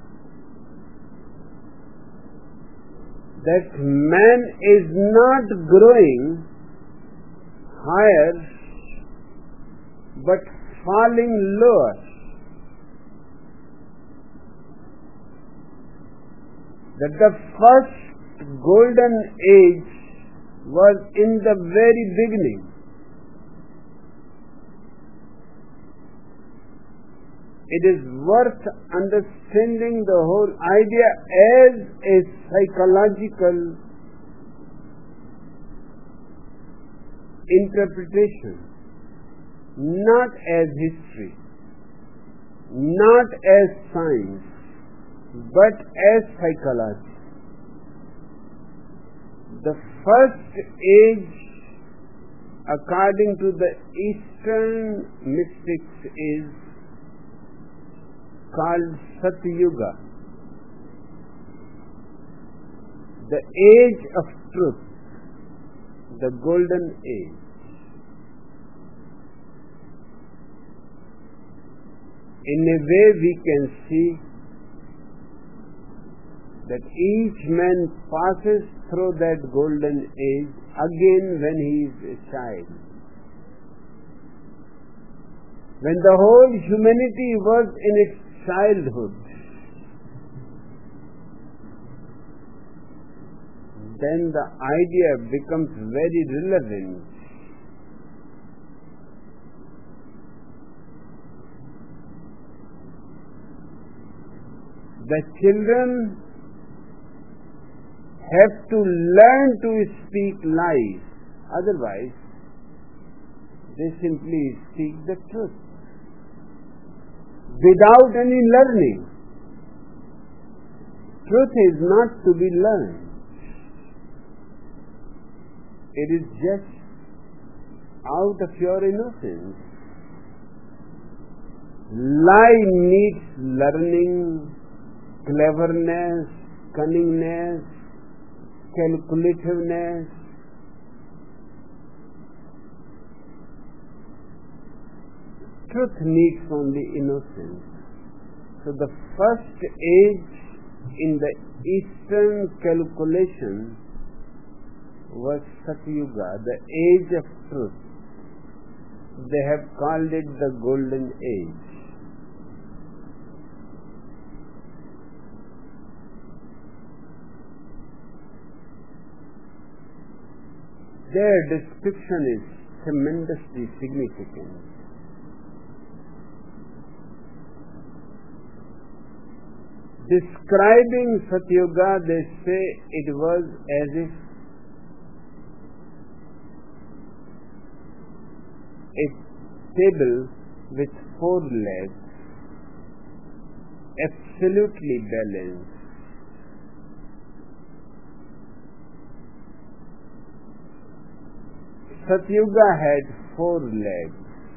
That man is not growing higher but falling lower. that the first golden age was in the very beginning. It is worth understanding the whole idea as a psychological interpretation, not as history, not as science, but as psychology. The first age, according to the Eastern mystics, is called Satyuga, the age of truth, the golden age. In a way we can see that each man passes through that golden age again when he is a child. When the whole humanity was in its childhood, then the idea becomes very relevant. The children have to learn to speak lies, otherwise they simply speak the truth without any learning. Truth is not to be learned. It is just out of your innocence. Lie needs learning, cleverness, cunningness, calculativeness. Truth needs only innocence. So the first age in the Eastern calculation was Satyuga, the age of truth. They have called it the golden age. Their description is tremendously significant. Describing Satyuga, they say it was as if a table with 4 legs, absolutely balanced. Satyuga had 4 legs,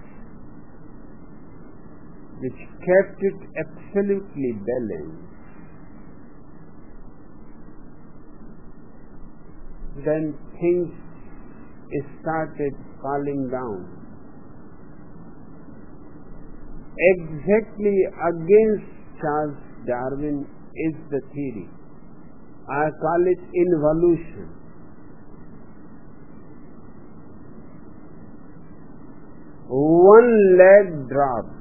which kept it absolutely balanced. Then things started falling down. Exactly against Charles Darwin is the theory. I call it involution. One leg dropped.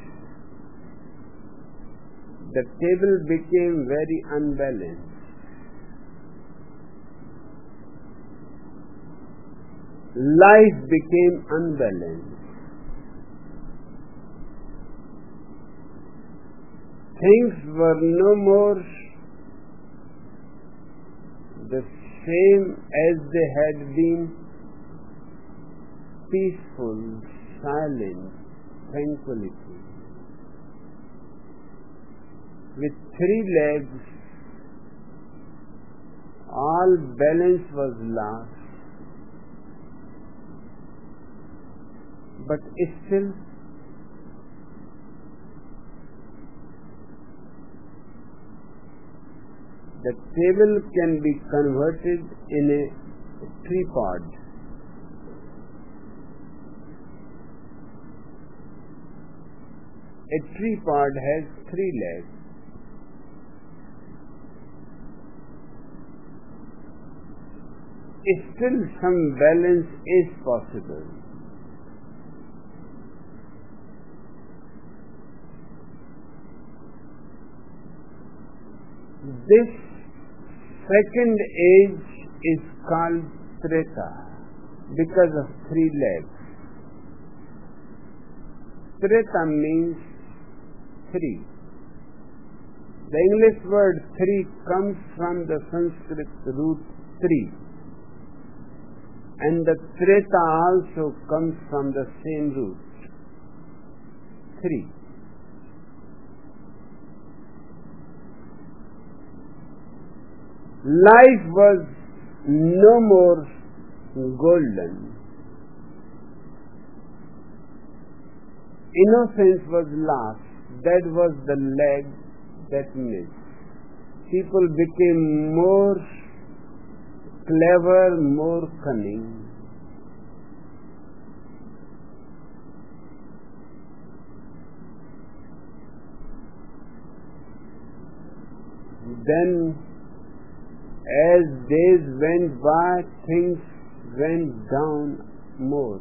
The table became very unbalanced. Life became unbalanced. Things were no more the same as they had been, peaceful, silent, tranquility. With 3 legs, all balance was lost. But still, the table can be converted in a tripod. A tripod has 3 legs. Still some balance is possible. This second age is called Treta because of 3 legs. Treta means 3. The English word 3 comes from the Sanskrit root 3. And the Treta also comes from the same root, 3. Life was no more golden. Innocence was lost. That was the leg that missed. People became more clever, more cunning. Then, as days went by, things went down more.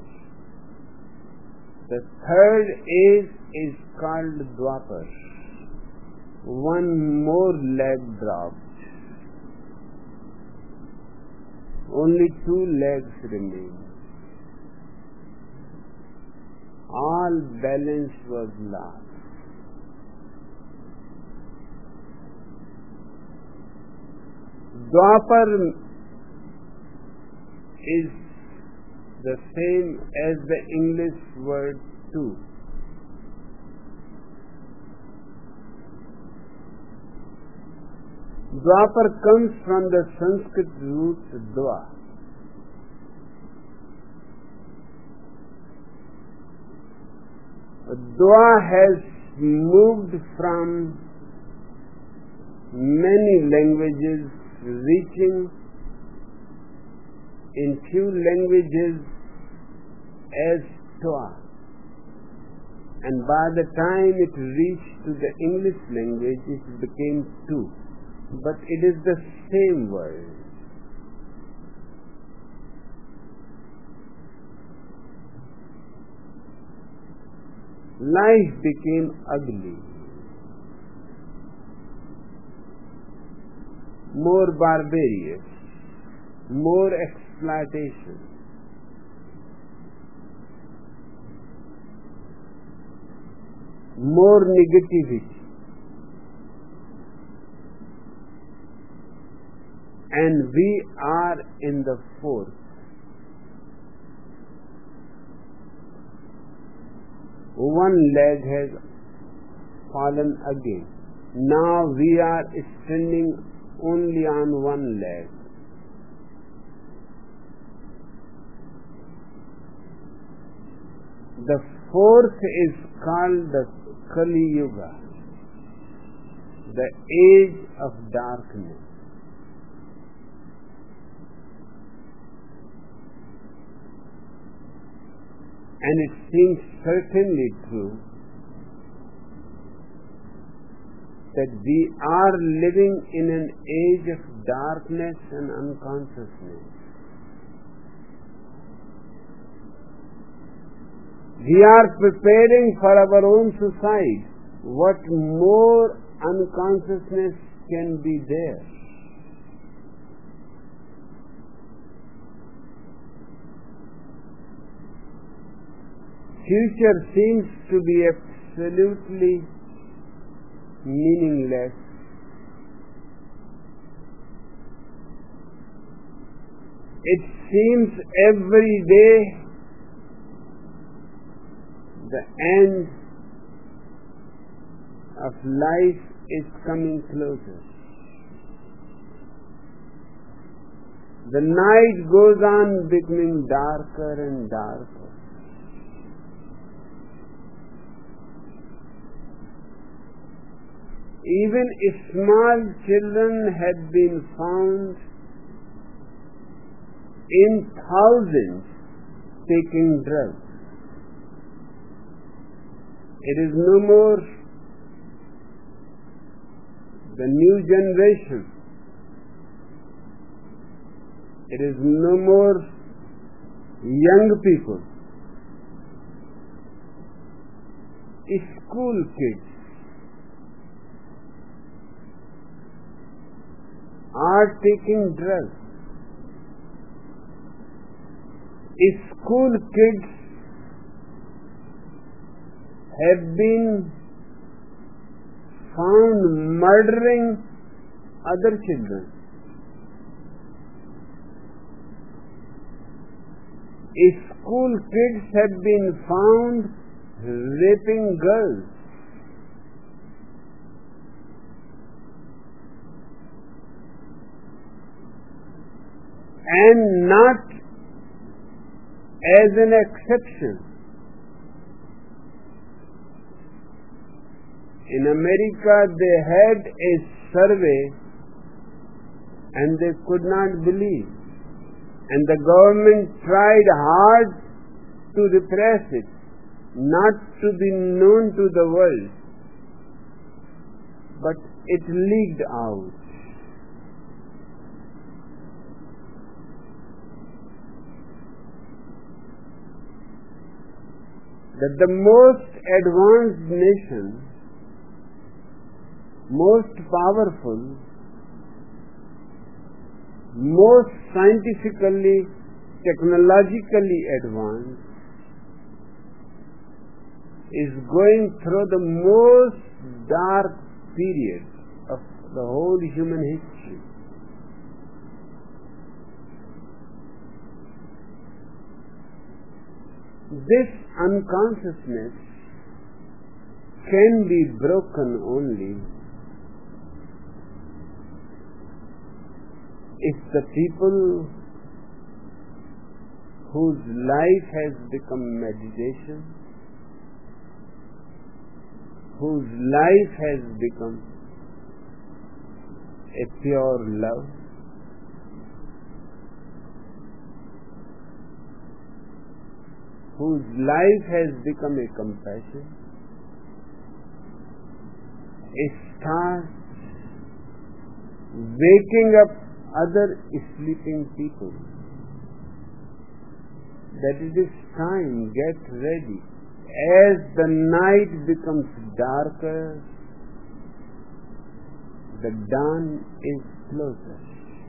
The third age is called Dwapar. One more leg dropped. Only 2 legs remain. All balance was lost. Dwapar is the same as the English word 2. Dwapar comes from the Sanskrit root Dwa. Dwa has moved from many languages, reaching in few languages as Twa. And by the time it reached to the English language, it became 2. But it is the same word. Life became ugly, more barbarous, more exploitation. More negativity. And we are in the 4th. One leg has fallen again. Now we are standing only on one leg. The 4th is called the Kali Yuga, the age of darkness. And it seems certainly true that we are living in an age of darkness and unconsciousness. We are preparing for our own suicide. What more unconsciousness can be there? Future seems to be absolutely meaningless. It seems every day the end of life is coming closer. The night goes on becoming darker and darker. Even small children had been found in thousands taking drugs. It is no more the new generation. It is no more young people. School kids are taking drugs. School kids have been found murdering other children. School kids have been found raping girls. And not as an exception. In America, they had a survey and they could not believe. And the government tried hard to repress it, not to be known to the world. But it leaked out. That the most advanced nation, most powerful, most scientifically, technologically advanced, is going through the most dark period of the whole human history. This unconsciousness can be broken only if the people whose life has become meditation, whose life has become a pure love, whose life has become a compassion, starts waking up other sleeping people. That it is time, get ready. As the night becomes darker, the dawn is closer.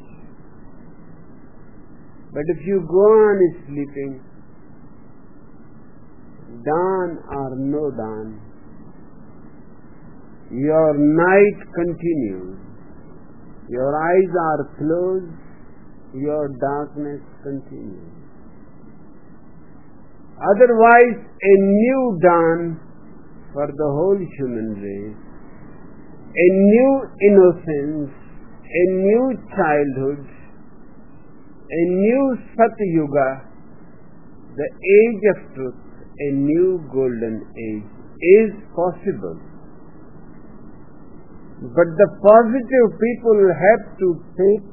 But if you go on sleeping, dawn or no dawn, your night continues. Your eyes are closed, your darkness continues. Otherwise, a new dawn for the whole human race, a new innocence, a new childhood, a new Satyuga, the age of truth, a new golden age is possible. But the positive people have to take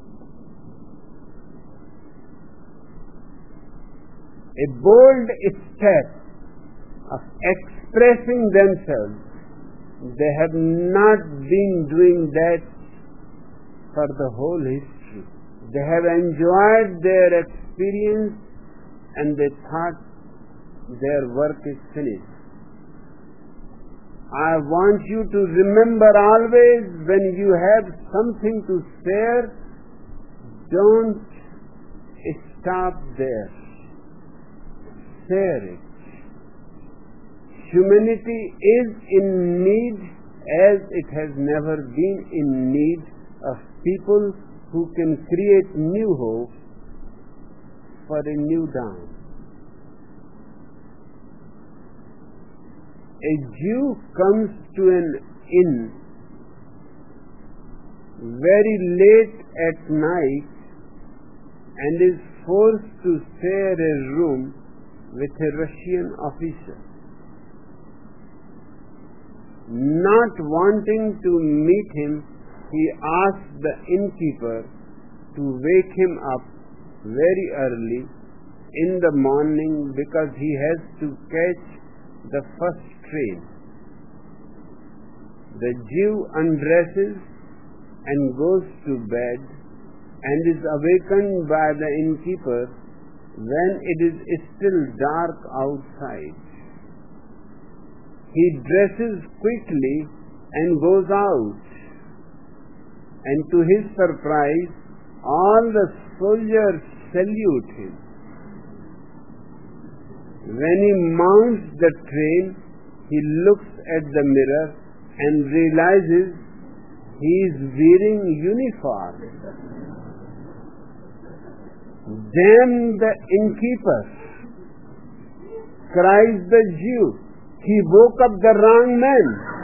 a bold step of expressing themselves. They have not been doing that for the whole history. They have enjoyed their experience and they thought their work is finished. I want you to remember always, when you have something to share, don't stop there. Share it. Humanity is in need, as it has never been in need, of people who can create new hope for a new dawn. A Jew comes to an inn very late at night and is forced to share a room with a Russian officer. Not wanting to meet him, he asks the innkeeper to wake him up very early in the morning because he has to catch the first train. The Jew undresses and goes to bed and is awakened by the innkeeper when it is still dark outside. He dresses quickly and goes out. and to his surprise, all the soldiers salute him. When he mounts the train, he looks at the mirror and realizes he is wearing uniform. Damn the innkeeper, cries the Jew. He woke up the wrong man.